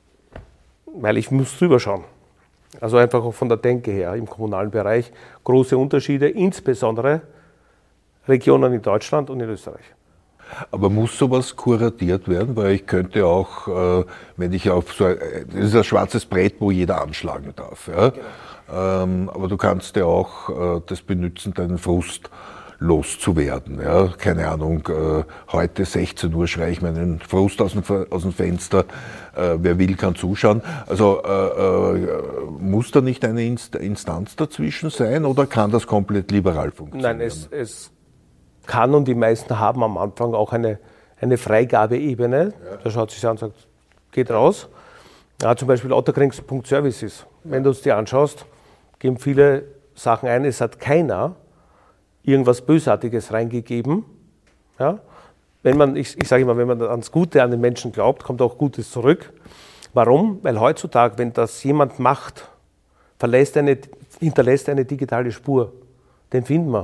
weil ich muss drüber schauen. Also einfach auch von der Denke her im kommunalen Bereich große Unterschiede, insbesondere Regionen in Deutschland und in Österreich. Aber muss sowas kuratiert werden? Weil ich könnte auch, äh, wenn ich auf so ein, das ist ein schwarzes Brett, wo jeder anschlagen darf. Ja? Genau. Ähm, aber du kannst ja auch äh, das benutzen, deinen Frust loszuwerden. Ja? Keine Ahnung, äh, heute sechzehn Uhr schreie ich meinen Frust aus dem, aus dem Fenster, äh, wer will, kann zuschauen. Also äh, äh, muss da nicht eine Inst- Instanz dazwischen sein oder kann das komplett liberal funktionieren? Nein, es, es kann und die meisten haben am Anfang auch eine, eine Freigabeebene. Ja. Da schaut sich an und sagt, geht raus. Ja, zum Beispiel otterkring Punkt services. Wenn du es dir anschaust, geben viele Sachen ein, es hat keiner irgendwas Bösartiges reingegeben. Ja? Wenn man, ich, ich sage immer, wenn man ans Gute an den Menschen glaubt, kommt auch Gutes zurück. Warum? Weil heutzutage, wenn das jemand macht, verlässt eine, hinterlässt eine digitale Spur. Den finden wir.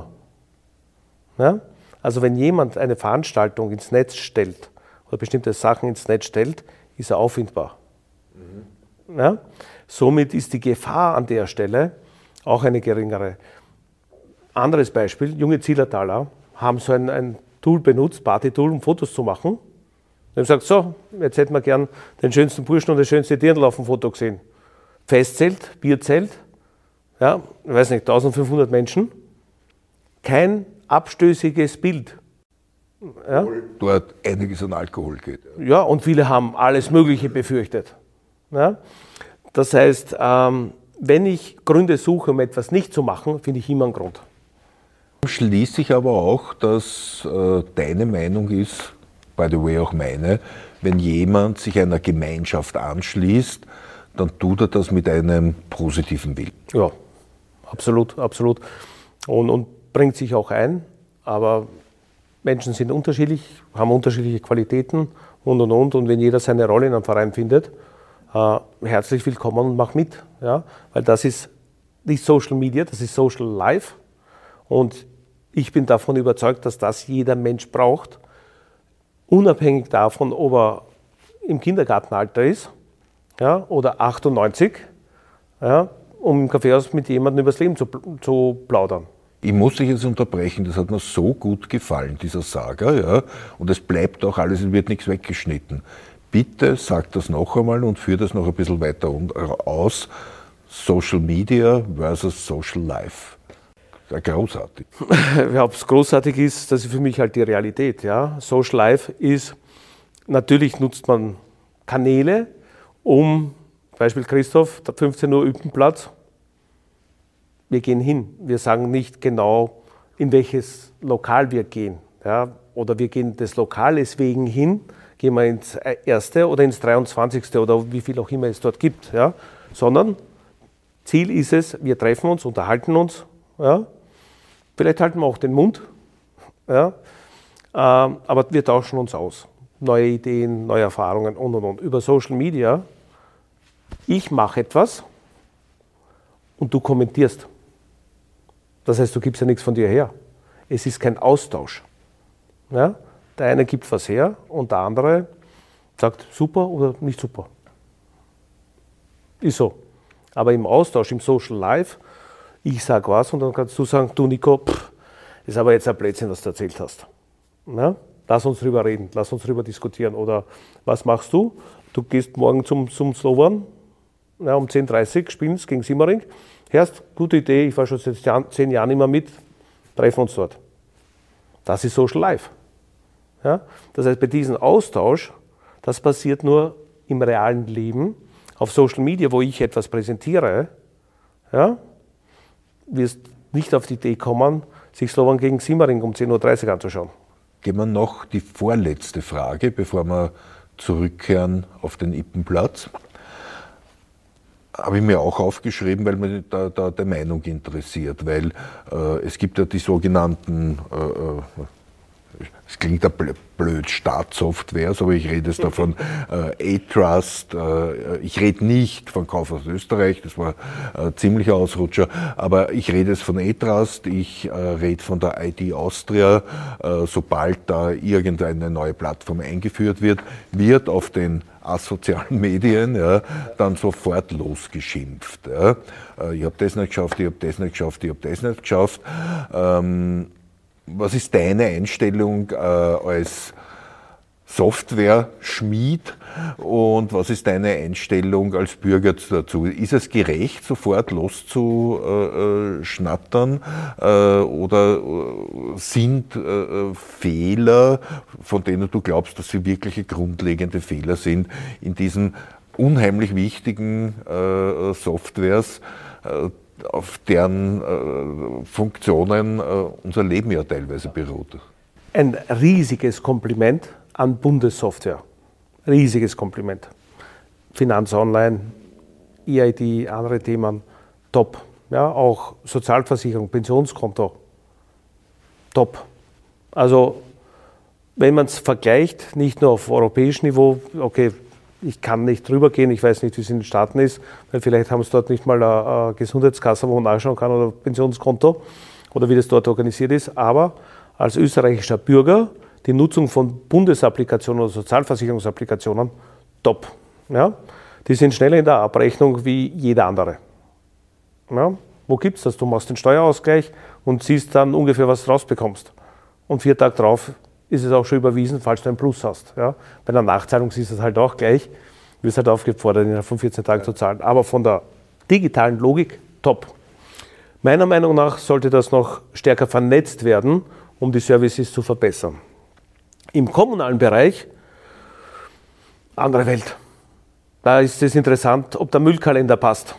Ja? Also wenn jemand eine Veranstaltung ins Netz stellt oder bestimmte Sachen ins Netz stellt, ist er auffindbar. Mhm. Ja? Somit ist die Gefahr an der Stelle auch eine geringere. Anderes Beispiel, junge Zillertaler haben so ein, ein Tool benutzt, Party-Tool, um Fotos zu machen. Die haben gesagt, so, jetzt hätten wir gern den schönsten Burschen und das schönste Dirndl auf dem Foto gesehen. Festzelt, Bierzelt, ja, ich weiß nicht, eintausendfünfhundert Menschen, kein abstößiges Bild. Ja. Dort einiges an Alkohol geht. Ja, ja, und viele haben alles Mögliche befürchtet. Ja. Das heißt, ähm, wenn ich Gründe suche, um etwas nicht zu machen, finde ich immer einen Grund. Schließe ich aber auch, dass äh, deine Meinung ist, by the way auch meine, wenn jemand sich einer Gemeinschaft anschließt, dann tut er das mit einem positiven Willen. Ja, absolut, absolut. Und, und bringt sich auch ein, aber Menschen sind unterschiedlich, haben unterschiedliche Qualitäten und und und. Und wenn jeder seine Rolle in einem Verein findet, äh, herzlich willkommen und mach mit. Ja? Weil das ist nicht Social Media, das ist Social Life. Und ich bin davon überzeugt, dass das jeder Mensch braucht, unabhängig davon, ob er im Kindergartenalter ist, ja, oder achtundneunzig, ja, um im Kaffeehaus mit jemandem über das Leben zu, zu plaudern. Ich muss dich jetzt unterbrechen, das hat mir so gut gefallen, dieser Saga, ja, und es bleibt auch alles, es wird nichts weggeschnitten. Bitte sag das noch einmal und führ das noch ein bisschen weiter aus. Social Media versus Social Life. Ja, großartig. Ja, ob es großartig ist, das ist für mich halt die Realität. Ja. Social Life ist, natürlich nutzt man Kanäle, um, Beispiel Christoph, der fünfzehn Uhr Üppenplatz, wir gehen hin. Wir sagen nicht genau, in welches Lokal wir gehen. Ja. Oder wir gehen des Lokales wegen hin, gehen wir ins erste oder ins dreiundzwanzigste oder wie viel auch immer es dort gibt. Ja. Sondern Ziel ist es, wir treffen uns, unterhalten uns, ja. Vielleicht halten wir auch den Mund, ja. Ähm, aber wir tauschen uns aus. Neue Ideen, neue Erfahrungen und und und. Über Social Media, ich mache etwas und du kommentierst. Das heißt, du gibst ja nichts von dir her. Es ist kein Austausch. Ja? Der eine gibt was her und der andere sagt super oder nicht super. Ist so. Aber im Austausch, im Social Life, ich sage was und dann kannst du sagen, du Nico, pff, ist aber jetzt ein Blödsinn, was du erzählt hast. Ja? Lass uns drüber reden, lass uns drüber diskutieren. Oder was machst du? Du gehst morgen zum, zum Slovan, ja, um zehn Uhr dreißig, spielst gegen Simmering. Hörst, gute Idee, ich war schon seit zehn Jahren immer mit, treffen uns dort. Das ist Social Life. Ja? Das heißt, bei diesem Austausch, das passiert nur im realen Leben. Auf Social Media, wo ich etwas präsentiere, ja, wirst nicht auf die Idee kommen, sich Slovan gegen Simmering um zehn Uhr dreißig anzuschauen. Gehen wir noch die vorletzte Frage, bevor wir zurückkehren auf den Ippenplatz. Habe ich mir auch aufgeschrieben, weil mich da, da der Meinung interessiert, weil äh, es gibt ja die sogenannten, äh, es klingt ja blöd, Staatssoftwares, aber ich rede jetzt davon äh, A-Trust, äh, ich rede nicht von Kaufhaus Österreich, das war ein äh, ziemlicher Ausrutscher, aber ich rede jetzt von A-Trust, ich äh, rede von der I D Austria, äh, sobald da irgendeine neue Plattform eingeführt wird, wird auf den asozialen Medien ja, dann sofort losgeschimpft. Ja. Äh, ich habe das nicht geschafft, ich habe das nicht geschafft, ich habe das nicht geschafft. Ähm, Was ist deine Einstellung äh, als Software-Schmied und was ist deine Einstellung als Bürger dazu? Ist es gerecht, sofort loszuschnattern äh, äh, oder äh, sind äh, Fehler, von denen du glaubst, dass sie wirkliche grundlegende Fehler sind, in diesen unheimlich wichtigen äh, Softwares, äh, auf deren äh, Funktionen äh, unser Leben ja teilweise beruht? Ein riesiges Kompliment an Bundessoftware. Riesiges Kompliment. Finanz Online, E I D, andere Themen, top. Ja, auch Sozialversicherung, Pensionskonto, top. Also, wenn man es vergleicht, nicht nur auf europäischem Niveau, okay, ich kann nicht drüber gehen, ich weiß nicht, wie es in den Staaten ist, weil vielleicht haben sie dort nicht mal eine, eine Gesundheitskasse, wo man nachschauen kann, oder Pensionskonto, oder wie das dort organisiert ist. Aber als österreichischer Bürger, die Nutzung von Bundesapplikationen oder Sozialversicherungsapplikationen, top. Ja? Die sind schneller in der Abrechnung wie jeder andere. Ja? Wo gibt es das? Du machst den Steuerausgleich und siehst dann ungefähr, was du rausbekommst. Und vier Tage drauf ist es auch schon überwiesen, falls du einen Plus hast. Ja? Bei einer Nachzahlung siehst du es halt auch gleich. Du wirst halt aufgefordert, innerhalb von vierzehn Tagen zu zahlen. Aber von der digitalen Logik, top. Meiner Meinung nach sollte das noch stärker vernetzt werden, um die Services zu verbessern. Im kommunalen Bereich, andere Welt. Da ist es interessant, ob der Müllkalender passt.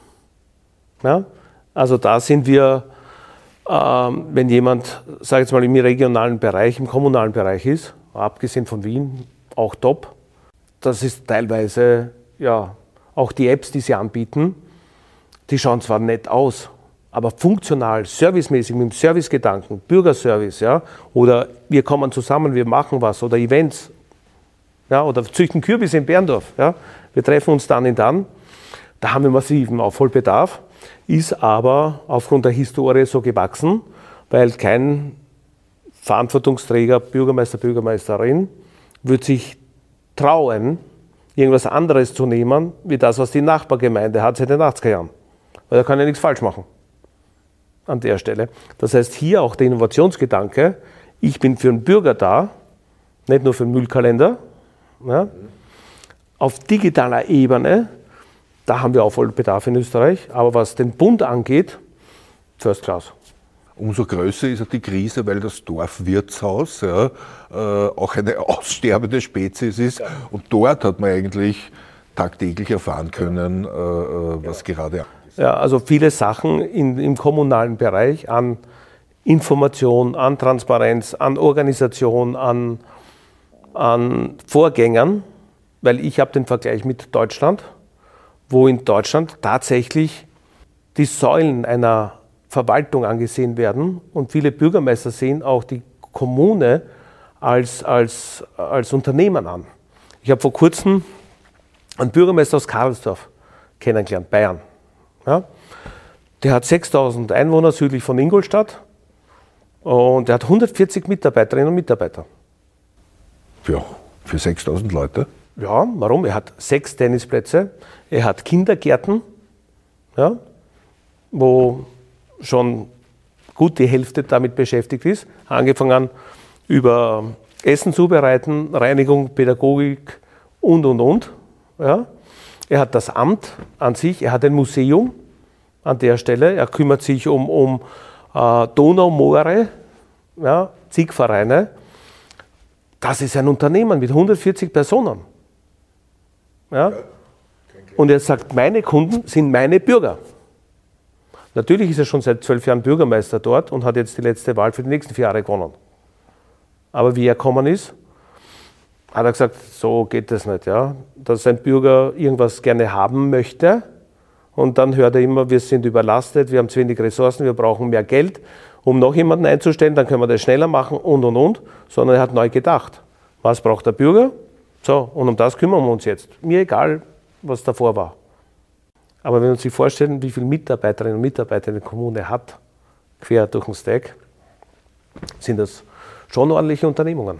Ja? Also da sind wir, ähm, wenn jemand, sage ich jetzt mal, im regionalen Bereich, im kommunalen Bereich ist, abgesehen von Wien, auch top. Das ist teilweise, ja, auch die Apps, die sie anbieten, die schauen zwar nett aus, aber funktional, servicemäßig, mit dem Servicegedanken, Bürgerservice, ja, oder wir kommen zusammen, wir machen was, oder Events, Ja, oder züchten Kürbis in Berndorf. Ja. Wir treffen uns dann in dann. Da haben wir massiven Aufholbedarf, ist aber aufgrund der Historie so gewachsen, weil kein Verantwortungsträger, Bürgermeister, Bürgermeisterin, wird sich trauen, irgendwas anderes zu nehmen, wie das, was die Nachbargemeinde hat seit den achtziger Jahren. Weil da kann ja nichts falsch machen an der Stelle. Das heißt, hier auch der Innovationsgedanke, ich bin für den Bürger da, nicht nur für den Müllkalender. Ja. Auf digitaler Ebene, da haben wir Aufholbedarf in Österreich, aber was den Bund angeht, First Class. Umso größer ist ja die Krise, weil das Dorfwirtshaus ja, äh, auch eine aussterbende Spezies ist. Ja. Und dort hat man eigentlich tagtäglich erfahren können, äh, was ja. gerade ist. Ja, also viele Sachen in, im kommunalen Bereich an Information, an Transparenz, an Organisation, an, an Vorgängern, weil ich habe den Vergleich mit Deutschland, wo in Deutschland tatsächlich die Säulen einer Verwaltung angesehen werden und viele Bürgermeister sehen auch die Kommune als, als, als Unternehmen an. Ich habe vor kurzem einen Bürgermeister aus Karlsdorf kennengelernt, Bayern. Ja? Der hat sechstausend Einwohner südlich von Ingolstadt und der hat hundertvierzig Mitarbeiterinnen und Mitarbeiter. Ja, für sechstausend Leute? Ja, warum? Er hat sechs Tennisplätze, er hat Kindergärten, ja, wo schon gut die Hälfte damit beschäftigt ist, angefangen über Essen zubereiten, Reinigung, Pädagogik und, und, und. Ja. Er hat das Amt an sich, er hat ein Museum an der Stelle, er kümmert sich um, um äh, Donaumoore, ja, zig Vereine. Das ist ein Unternehmen mit hundertvierzig Personen. Ja. Und er sagt, meine Kunden sind meine Bürger. Natürlich ist er schon seit zwölf Jahren Bürgermeister dort und hat jetzt die letzte Wahl für die nächsten vier Jahre gewonnen. Aber wie er gekommen ist, hat er gesagt, so geht das nicht. Ja? Dass ein Bürger irgendwas gerne haben möchte und dann hört er immer, wir sind überlastet, wir haben zu wenig Ressourcen, wir brauchen mehr Geld, um noch jemanden einzustellen, dann können wir das schneller machen und, und, und. Sondern er hat neu gedacht. Was braucht der Bürger? So, und um das kümmern wir uns jetzt. Mir egal, was davor war. Aber wenn wir uns vorstellen, wie viele Mitarbeiterinnen und Mitarbeiter eine Kommune hat, quer durch den Stack, sind das schon ordentliche Unternehmungen.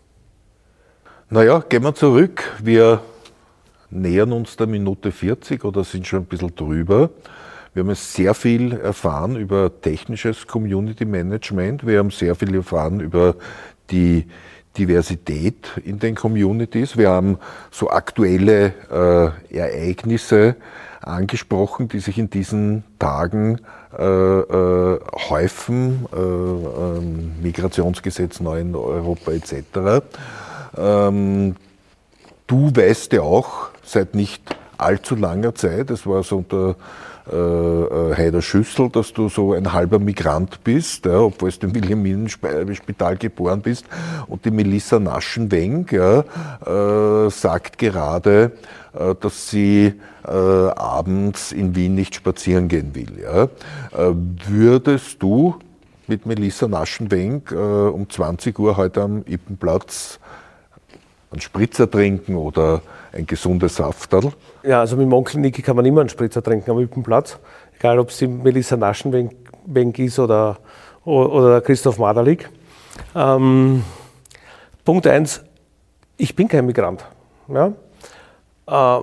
Naja, gehen wir zurück. Wir nähern uns der Minute vierzig oder sind schon ein bisschen drüber. Wir haben sehr viel erfahren über technisches Community Management. Wir haben sehr viel erfahren über die Diversität in den Communities. Wir haben so aktuelle äh, Ereignisse angesprochen, die sich in diesen Tagen äh, äh, häufen, äh, äh, Migrationsgesetz neu in Europa et cetera. Ähm, du weißt ja auch seit nicht allzu langer Zeit, es war so unter äh, Heider Schüssel, dass du so ein halber Migrant bist, ja, obwohl du im Wilhelminenspital geboren bist. Und die Melissa Naschenwenk ja, äh, sagt gerade, äh, dass sie äh, abends in Wien nicht spazieren gehen will. Ja. Äh, würdest du mit Melissa Naschenwenk äh, um zwanzig Uhr heute am Ippenplatz einen Spritzer trinken oder ein gesundes Safterl? Ja, also mit dem Onkel Niki kann man immer einen Spritzer trinken am Ippenplatz. Egal, ob es die Melissa Naschenwenk ist oder, oder Christoph Maderlik. Ähm, Punkt eins, ich bin kein Migrant. Ja? Äh,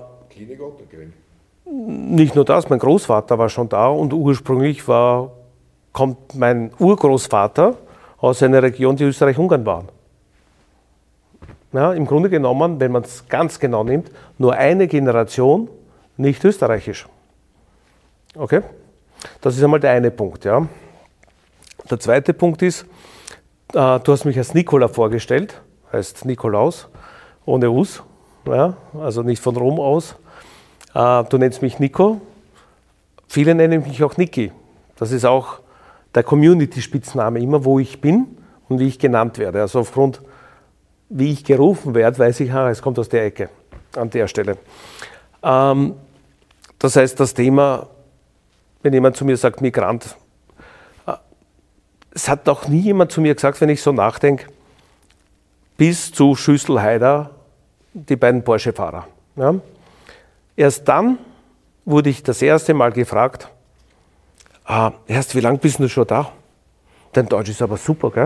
nicht nur das, mein Großvater war schon da und ursprünglich war, kommt mein Urgroßvater aus einer Region, die Österreich-Ungarn war. Ja, im Grunde genommen, wenn man es ganz genau nimmt, nur eine Generation nicht österreichisch. Okay? Das ist einmal der eine Punkt. Ja. Der zweite Punkt ist, äh, du hast mich als Nikola vorgestellt, heißt Nikolaus, ohne Us, ja, also nicht von Rom aus. Äh, du nennst mich Nico, viele nennen mich auch Niki. Das ist auch der Community-Spitzname, immer wo ich bin und wie ich genannt werde. Also aufgrund wie ich gerufen werde, weiß ich, ah, es kommt aus der Ecke, an der Stelle. Ähm, das heißt, das Thema, wenn jemand zu mir sagt, Migrant, äh, es hat auch nie jemand zu mir gesagt, wenn ich so nachdenke, bis zu Schüssel-Heider die beiden Porsche-Fahrer. Ja. Erst dann wurde ich das erste Mal gefragt, ah, erst wie lange bist du schon da? Dein Deutsch ist aber super, gell?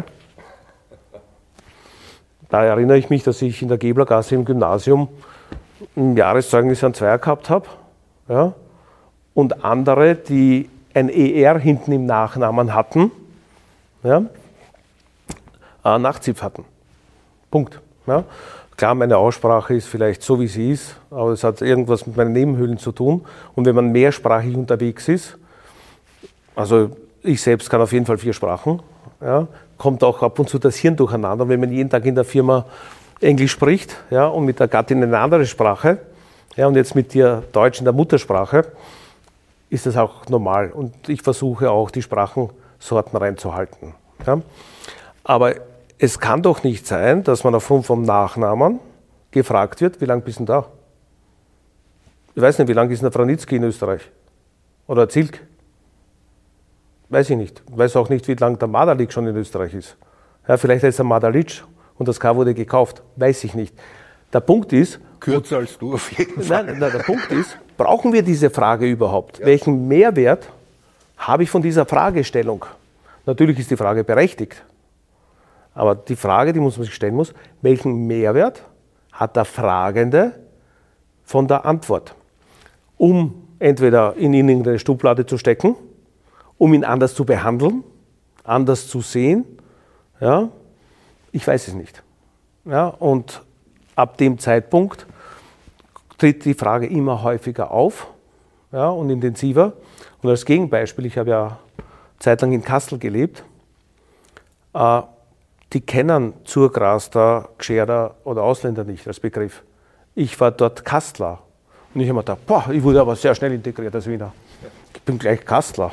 Da erinnere ich mich, dass ich in der Geblergasse im Gymnasium ein Jahreszeugnis an Zweier gehabt habe. Ja? Und andere, die ein E R hinten im Nachnamen hatten, ja? äh, Nachzipf hatten. Punkt. Ja? Klar, meine Aussprache ist vielleicht so, wie sie ist, aber es hat irgendwas mit meinen Nebenhöhlen zu tun. Und wenn man mehrsprachig unterwegs ist, also ich selbst kann auf jeden Fall vier Sprachen, ja, kommt auch ab und zu das Hirn durcheinander. Wenn man jeden Tag in der Firma Englisch spricht, ja, und mit der Gattin eine andere Sprache, ja, und jetzt mit dir Deutsch in der Muttersprache, ist das auch normal. Und ich versuche auch, die Sprachensorten reinzuhalten. Ja. Aber es kann doch nicht sein, dass man aufgrund vom Nachnamen gefragt wird, wie lange bist du denn da? Ich weiß nicht, wie lange ist der Franitzky in Österreich? Oder Zilk? Weiß ich nicht. Ich weiß auch nicht, wie lange der Madalik schon in Österreich ist. Ja, vielleicht ist er Madalic und das K wurde gekauft. Weiß ich nicht. Der Punkt ist... Kürzer als du auf jeden Fall. Nein, nein, der Punkt ist, brauchen wir diese Frage überhaupt? Ja. Welchen Mehrwert habe ich von dieser Fragestellung? Natürlich ist die Frage berechtigt. Aber die Frage, die man sich stellen muss, welchen Mehrwert hat der Fragende von der Antwort? Um entweder in ihn in eine Schublade zu stecken, um ihn anders zu behandeln, anders zu sehen, ja, ich weiß es nicht. Ja, und ab dem Zeitpunkt tritt die Frage immer häufiger auf, ja, und intensiver. Und als Gegenbeispiel, ich habe ja zeitlang in Kassel gelebt, äh, die kennen Zurgraster, Gscherer oder Ausländer nicht als Begriff. Ich war dort Kastler. Und ich habe mir gedacht, boah, ich wurde aber sehr schnell integriert als Wiener. Ich bin gleich Kastler.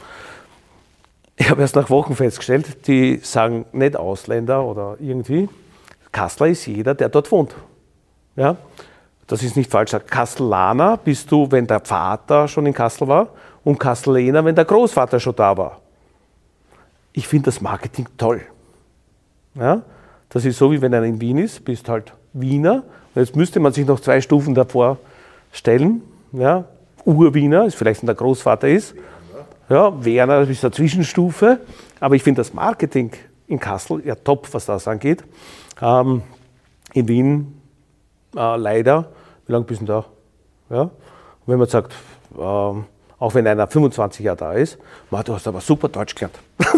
Ich habe erst nach Wochen festgestellt, die sagen nicht Ausländer oder irgendwie. Kastler ist jeder, der dort wohnt. Ja? Das ist nicht falsch. Kastellaner bist du, wenn der Vater schon in Kassel war, und Kastellaner, wenn der Großvater schon da war. Ich finde das Marketing toll. Ja? Das ist so, wie wenn einer in Wien ist, bist halt Wiener. Und jetzt müsste man sich noch zwei Stufen davor stellen. Ja? Urwiener, ist vielleicht, wenn der Großvater ist. Ja, Werner ist eine Zwischenstufe. Aber ich finde das Marketing in Kassel ja top, was das angeht. Ähm, in Wien äh, leider, wie lange bist du da? Ja? Und wenn man sagt, ähm, auch wenn einer fünfundzwanzig Jahre da ist, man, du hast aber super Deutsch gelernt.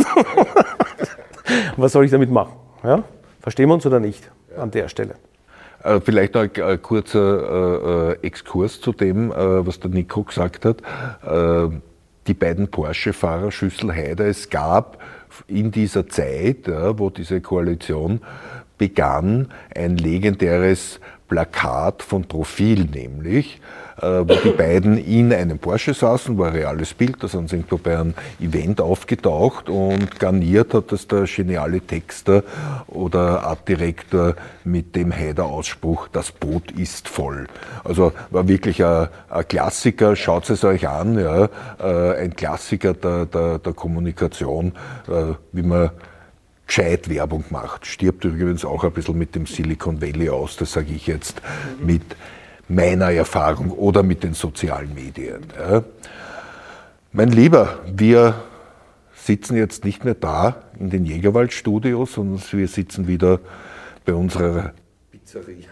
Was soll ich damit machen? Ja? Verstehen wir uns oder nicht an der Stelle? Äh, vielleicht noch ein, ein kurzer äh, Exkurs zu dem, äh, was der Nico gesagt hat. Äh, die beiden Porsche-Fahrer Schüssel-Heider, es gab in dieser Zeit, ja, wo diese Koalition begann, ein legendäres Plakat von Profil, nämlich, äh, wo die beiden in einem Porsche saßen, war ein reales Bild, da sind sie irgendwo bei einem Event aufgetaucht und garniert hat das der geniale Texter oder Artdirektor mit dem Haider-Ausspruch, das Boot ist voll. Also war wirklich ein, ein Klassiker, schaut es euch an, ja, äh, ein Klassiker der, der, der Kommunikation, äh, wie man gescheit Werbung macht. Stirbt übrigens auch ein bisschen mit dem Silicon Valley aus, das sage ich jetzt mit meiner Erfahrung oder mit den sozialen Medien. Ja. Mein Lieber, wir sitzen jetzt nicht mehr da in den Jägerwald-Studios, sondern wir sitzen wieder bei unserer Pizzeria.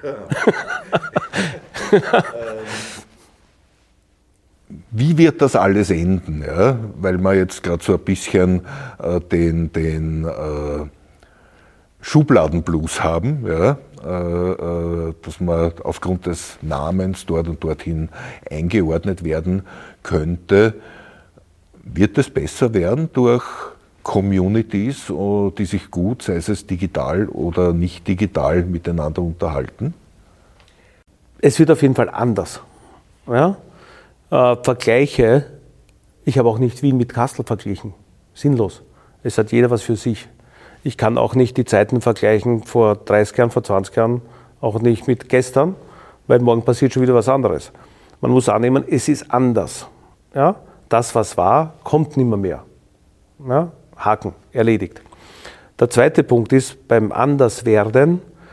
Wie wird das alles enden? Ja? Weil wir jetzt gerade so ein bisschen äh, den, den äh, Schubladenblues haben, ja? äh, äh, dass man aufgrund des Namens dort und dorthin eingeordnet werden könnte. Wird es besser werden durch Communities, die sich gut, sei es digital oder nicht digital, miteinander unterhalten? Es wird auf jeden Fall anders. Ja? Äh, Vergleiche, ich habe auch nicht Wien mit Kassel verglichen. Sinnlos. Es hat jeder was für sich. Ich kann auch nicht die Zeiten vergleichen vor dreißig Jahren, vor zwanzig Jahren, auch nicht mit gestern, weil morgen passiert schon wieder was anderes. Man muss annehmen, es ist anders. Ja? Das, was war, kommt nimmer mehr. Ja? Haken, erledigt. Der zweite Punkt ist, beim Anderswerden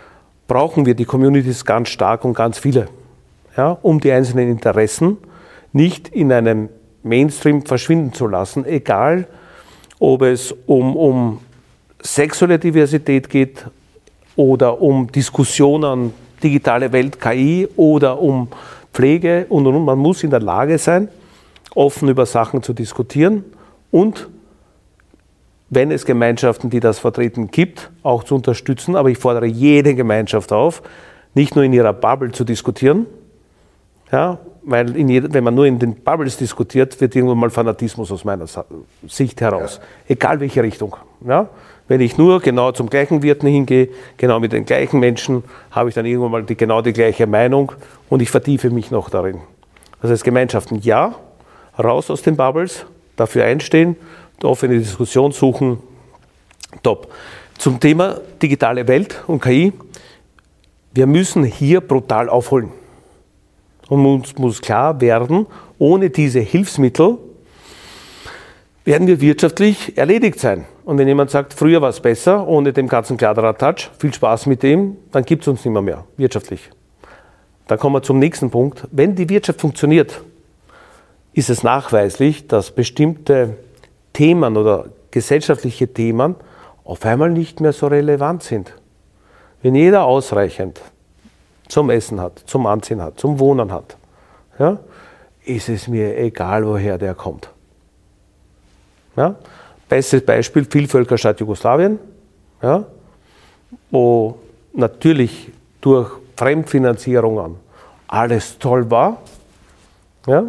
brauchen wir die Communities ganz stark und ganz viele, ja, um die einzelnen Interessen nicht in einem Mainstream verschwinden zu lassen, egal ob es um, um sexuelle Diversität geht oder um Diskussionen, digitale Welt, K I oder um Pflege und, und, und. Man muss in der Lage sein, offen über Sachen zu diskutieren und, wenn es Gemeinschaften, die das vertreten, gibt, auch zu unterstützen. Aber ich fordere jede Gemeinschaft auf, nicht nur in ihrer Bubble zu diskutieren, ja, weil in jeder, wenn man nur in den Bubbles diskutiert, wird irgendwann mal Fanatismus aus meiner Sicht heraus. Ja. Egal welche Richtung. Ja. Wenn ich nur genau zum gleichen Wirten hingehe, genau mit den gleichen Menschen, habe ich dann irgendwann mal die, genau die gleiche Meinung und ich vertiefe mich noch darin. Das heißt, Gemeinschaften ja, raus aus den Bubbles, dafür einstehen, offene Diskussion suchen, top. Zum Thema digitale Welt und K I, wir müssen hier brutal aufholen. Und uns muss klar werden, ohne diese Hilfsmittel werden wir wirtschaftlich erledigt sein. Und wenn jemand sagt, früher war es besser, ohne den ganzen Kladderadatsch, viel Spaß mit dem, dann gibt es uns nicht mehr, mehr wirtschaftlich. Dann kommen wir zum nächsten Punkt. Wenn die Wirtschaft funktioniert, ist es nachweislich, dass bestimmte Themen oder gesellschaftliche Themen auf einmal nicht mehr so relevant sind. Wenn jeder ausreichend zum Essen hat, zum Anziehen hat, zum Wohnen hat, ja, ist es mir egal, woher der kommt. Ja? Bestes Beispiel, Vielvölkerstaat Jugoslawien, ja, wo natürlich durch Fremdfinanzierungen alles toll war. Ja?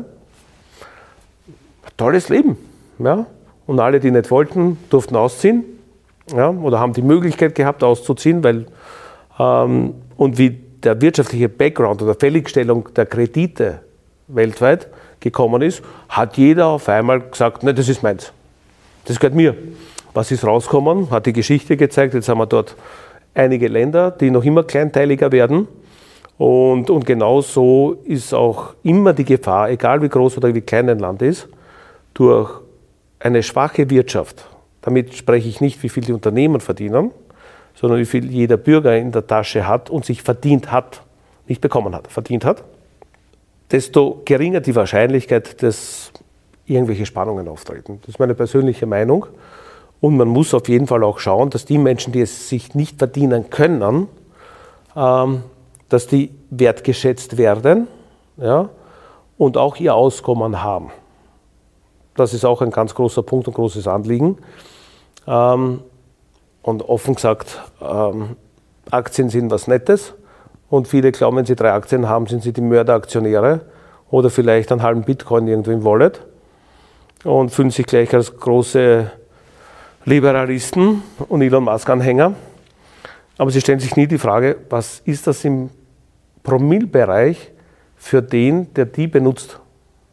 Tolles Leben. Ja? Und alle, die nicht wollten, durften ausziehen, ja? Oder haben die Möglichkeit gehabt, auszuziehen, weil ähm, und wie der wirtschaftliche Background oder Fälligstellung der Kredite weltweit gekommen ist, hat jeder auf einmal gesagt, ne, das ist meins, das gehört mir. Was ist rausgekommen? Hat die Geschichte gezeigt, jetzt haben wir dort einige Länder, die noch immer kleinteiliger werden und, und genau so ist auch immer die Gefahr, egal wie groß oder wie klein ein Land ist, durch eine schwache Wirtschaft, damit spreche ich nicht, wie viel die Unternehmen verdienen, sondern wie viel jeder Bürger in der Tasche hat und sich verdient hat, nicht bekommen hat, verdient hat, desto geringer die Wahrscheinlichkeit, dass irgendwelche Spannungen auftreten. Das ist meine persönliche Meinung. Und man muss auf jeden Fall auch schauen, dass die Menschen, die es sich nicht verdienen können, ähm, dass die wertgeschätzt werden, ja, und auch ihr Auskommen haben. Das ist auch ein ganz großer Punkt und großes Anliegen. Ähm, und offen gesagt, ähm, Aktien sind was Nettes und viele glauben, wenn sie drei Aktien haben, sind sie die Mörderaktionäre oder vielleicht einen halben Bitcoin irgendwo im Wallet und fühlen sich gleich als große Liberalisten und Elon Musk-Anhänger. Aber sie stellen sich nie die Frage, was ist das im Promillbereich für den, der die benutzt?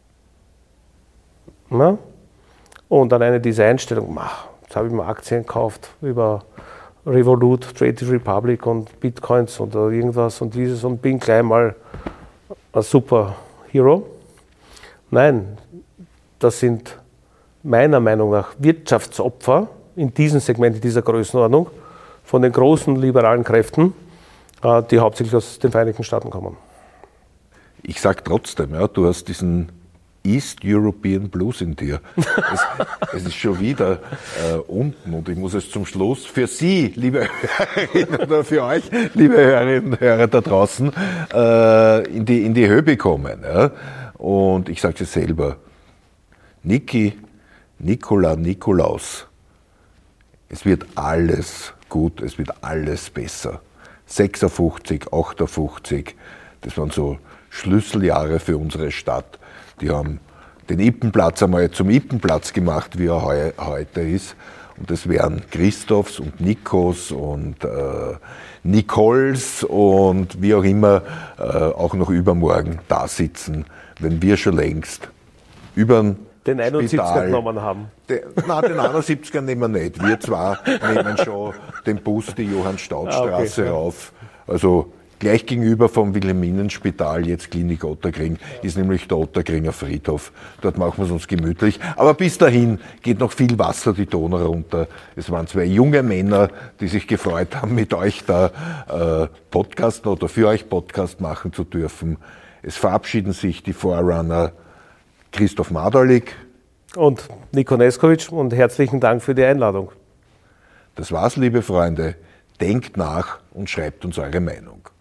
Na? Und alleine diese Einstellung, jetzt habe ich mir Aktien gekauft über Revolut, Trade Republic und Bitcoins oder irgendwas und dieses und bin gleich mal ein Superhero. Nein, das sind meiner Meinung nach Wirtschaftsopfer in diesem Segment, in dieser Größenordnung, von den großen liberalen Kräften, die hauptsächlich aus den Vereinigten Staaten kommen. Ich sage trotzdem, ja, du hast diesen East European Blues in dir. Es, es ist schon wieder äh, unten und ich muss es zum Schluss für Sie, liebe Hörerinnen oder für euch, liebe Hörerinnen und Hörer da draußen, äh, in, die, in die Höhe bekommen. Ja? Und ich sage es selber, Niki, Nikola, Nikolaus, es wird alles gut, es wird alles besser. sechsundfünfzig, achtundfünfzig, das waren so Schlüsseljahre für unsere Stadt. Die haben den Ippenplatz einmal zum Ippenplatz gemacht, wie er heu, heute ist. Und das wären Christophs und Nikos und äh, Nicoles und wie auch immer äh, auch noch übermorgen da sitzen, wenn wir schon längst über den einundsiebziger genommen haben. Den, nein, den einundsiebziger nehmen wir nicht. Wir zwei nehmen schon den Bus die Johannstaudstraße ah, okay, rauf. Also Gleich gegenüber vom Wilhelminenspital, jetzt Klinik Ottakring, ist nämlich der Ottakringer Friedhof. Dort machen wir es uns gemütlich. Aber bis dahin geht noch viel Wasser die Donau runter. Es waren zwei junge Männer, die sich gefreut haben, mit euch da äh, Podcast oder für euch Podcast machen zu dürfen. Es verabschieden sich die Forerunner Christoph Madalik und Nico Neskovic und herzlichen Dank für die Einladung. Das war's, liebe Freunde. Denkt nach und schreibt uns eure Meinung.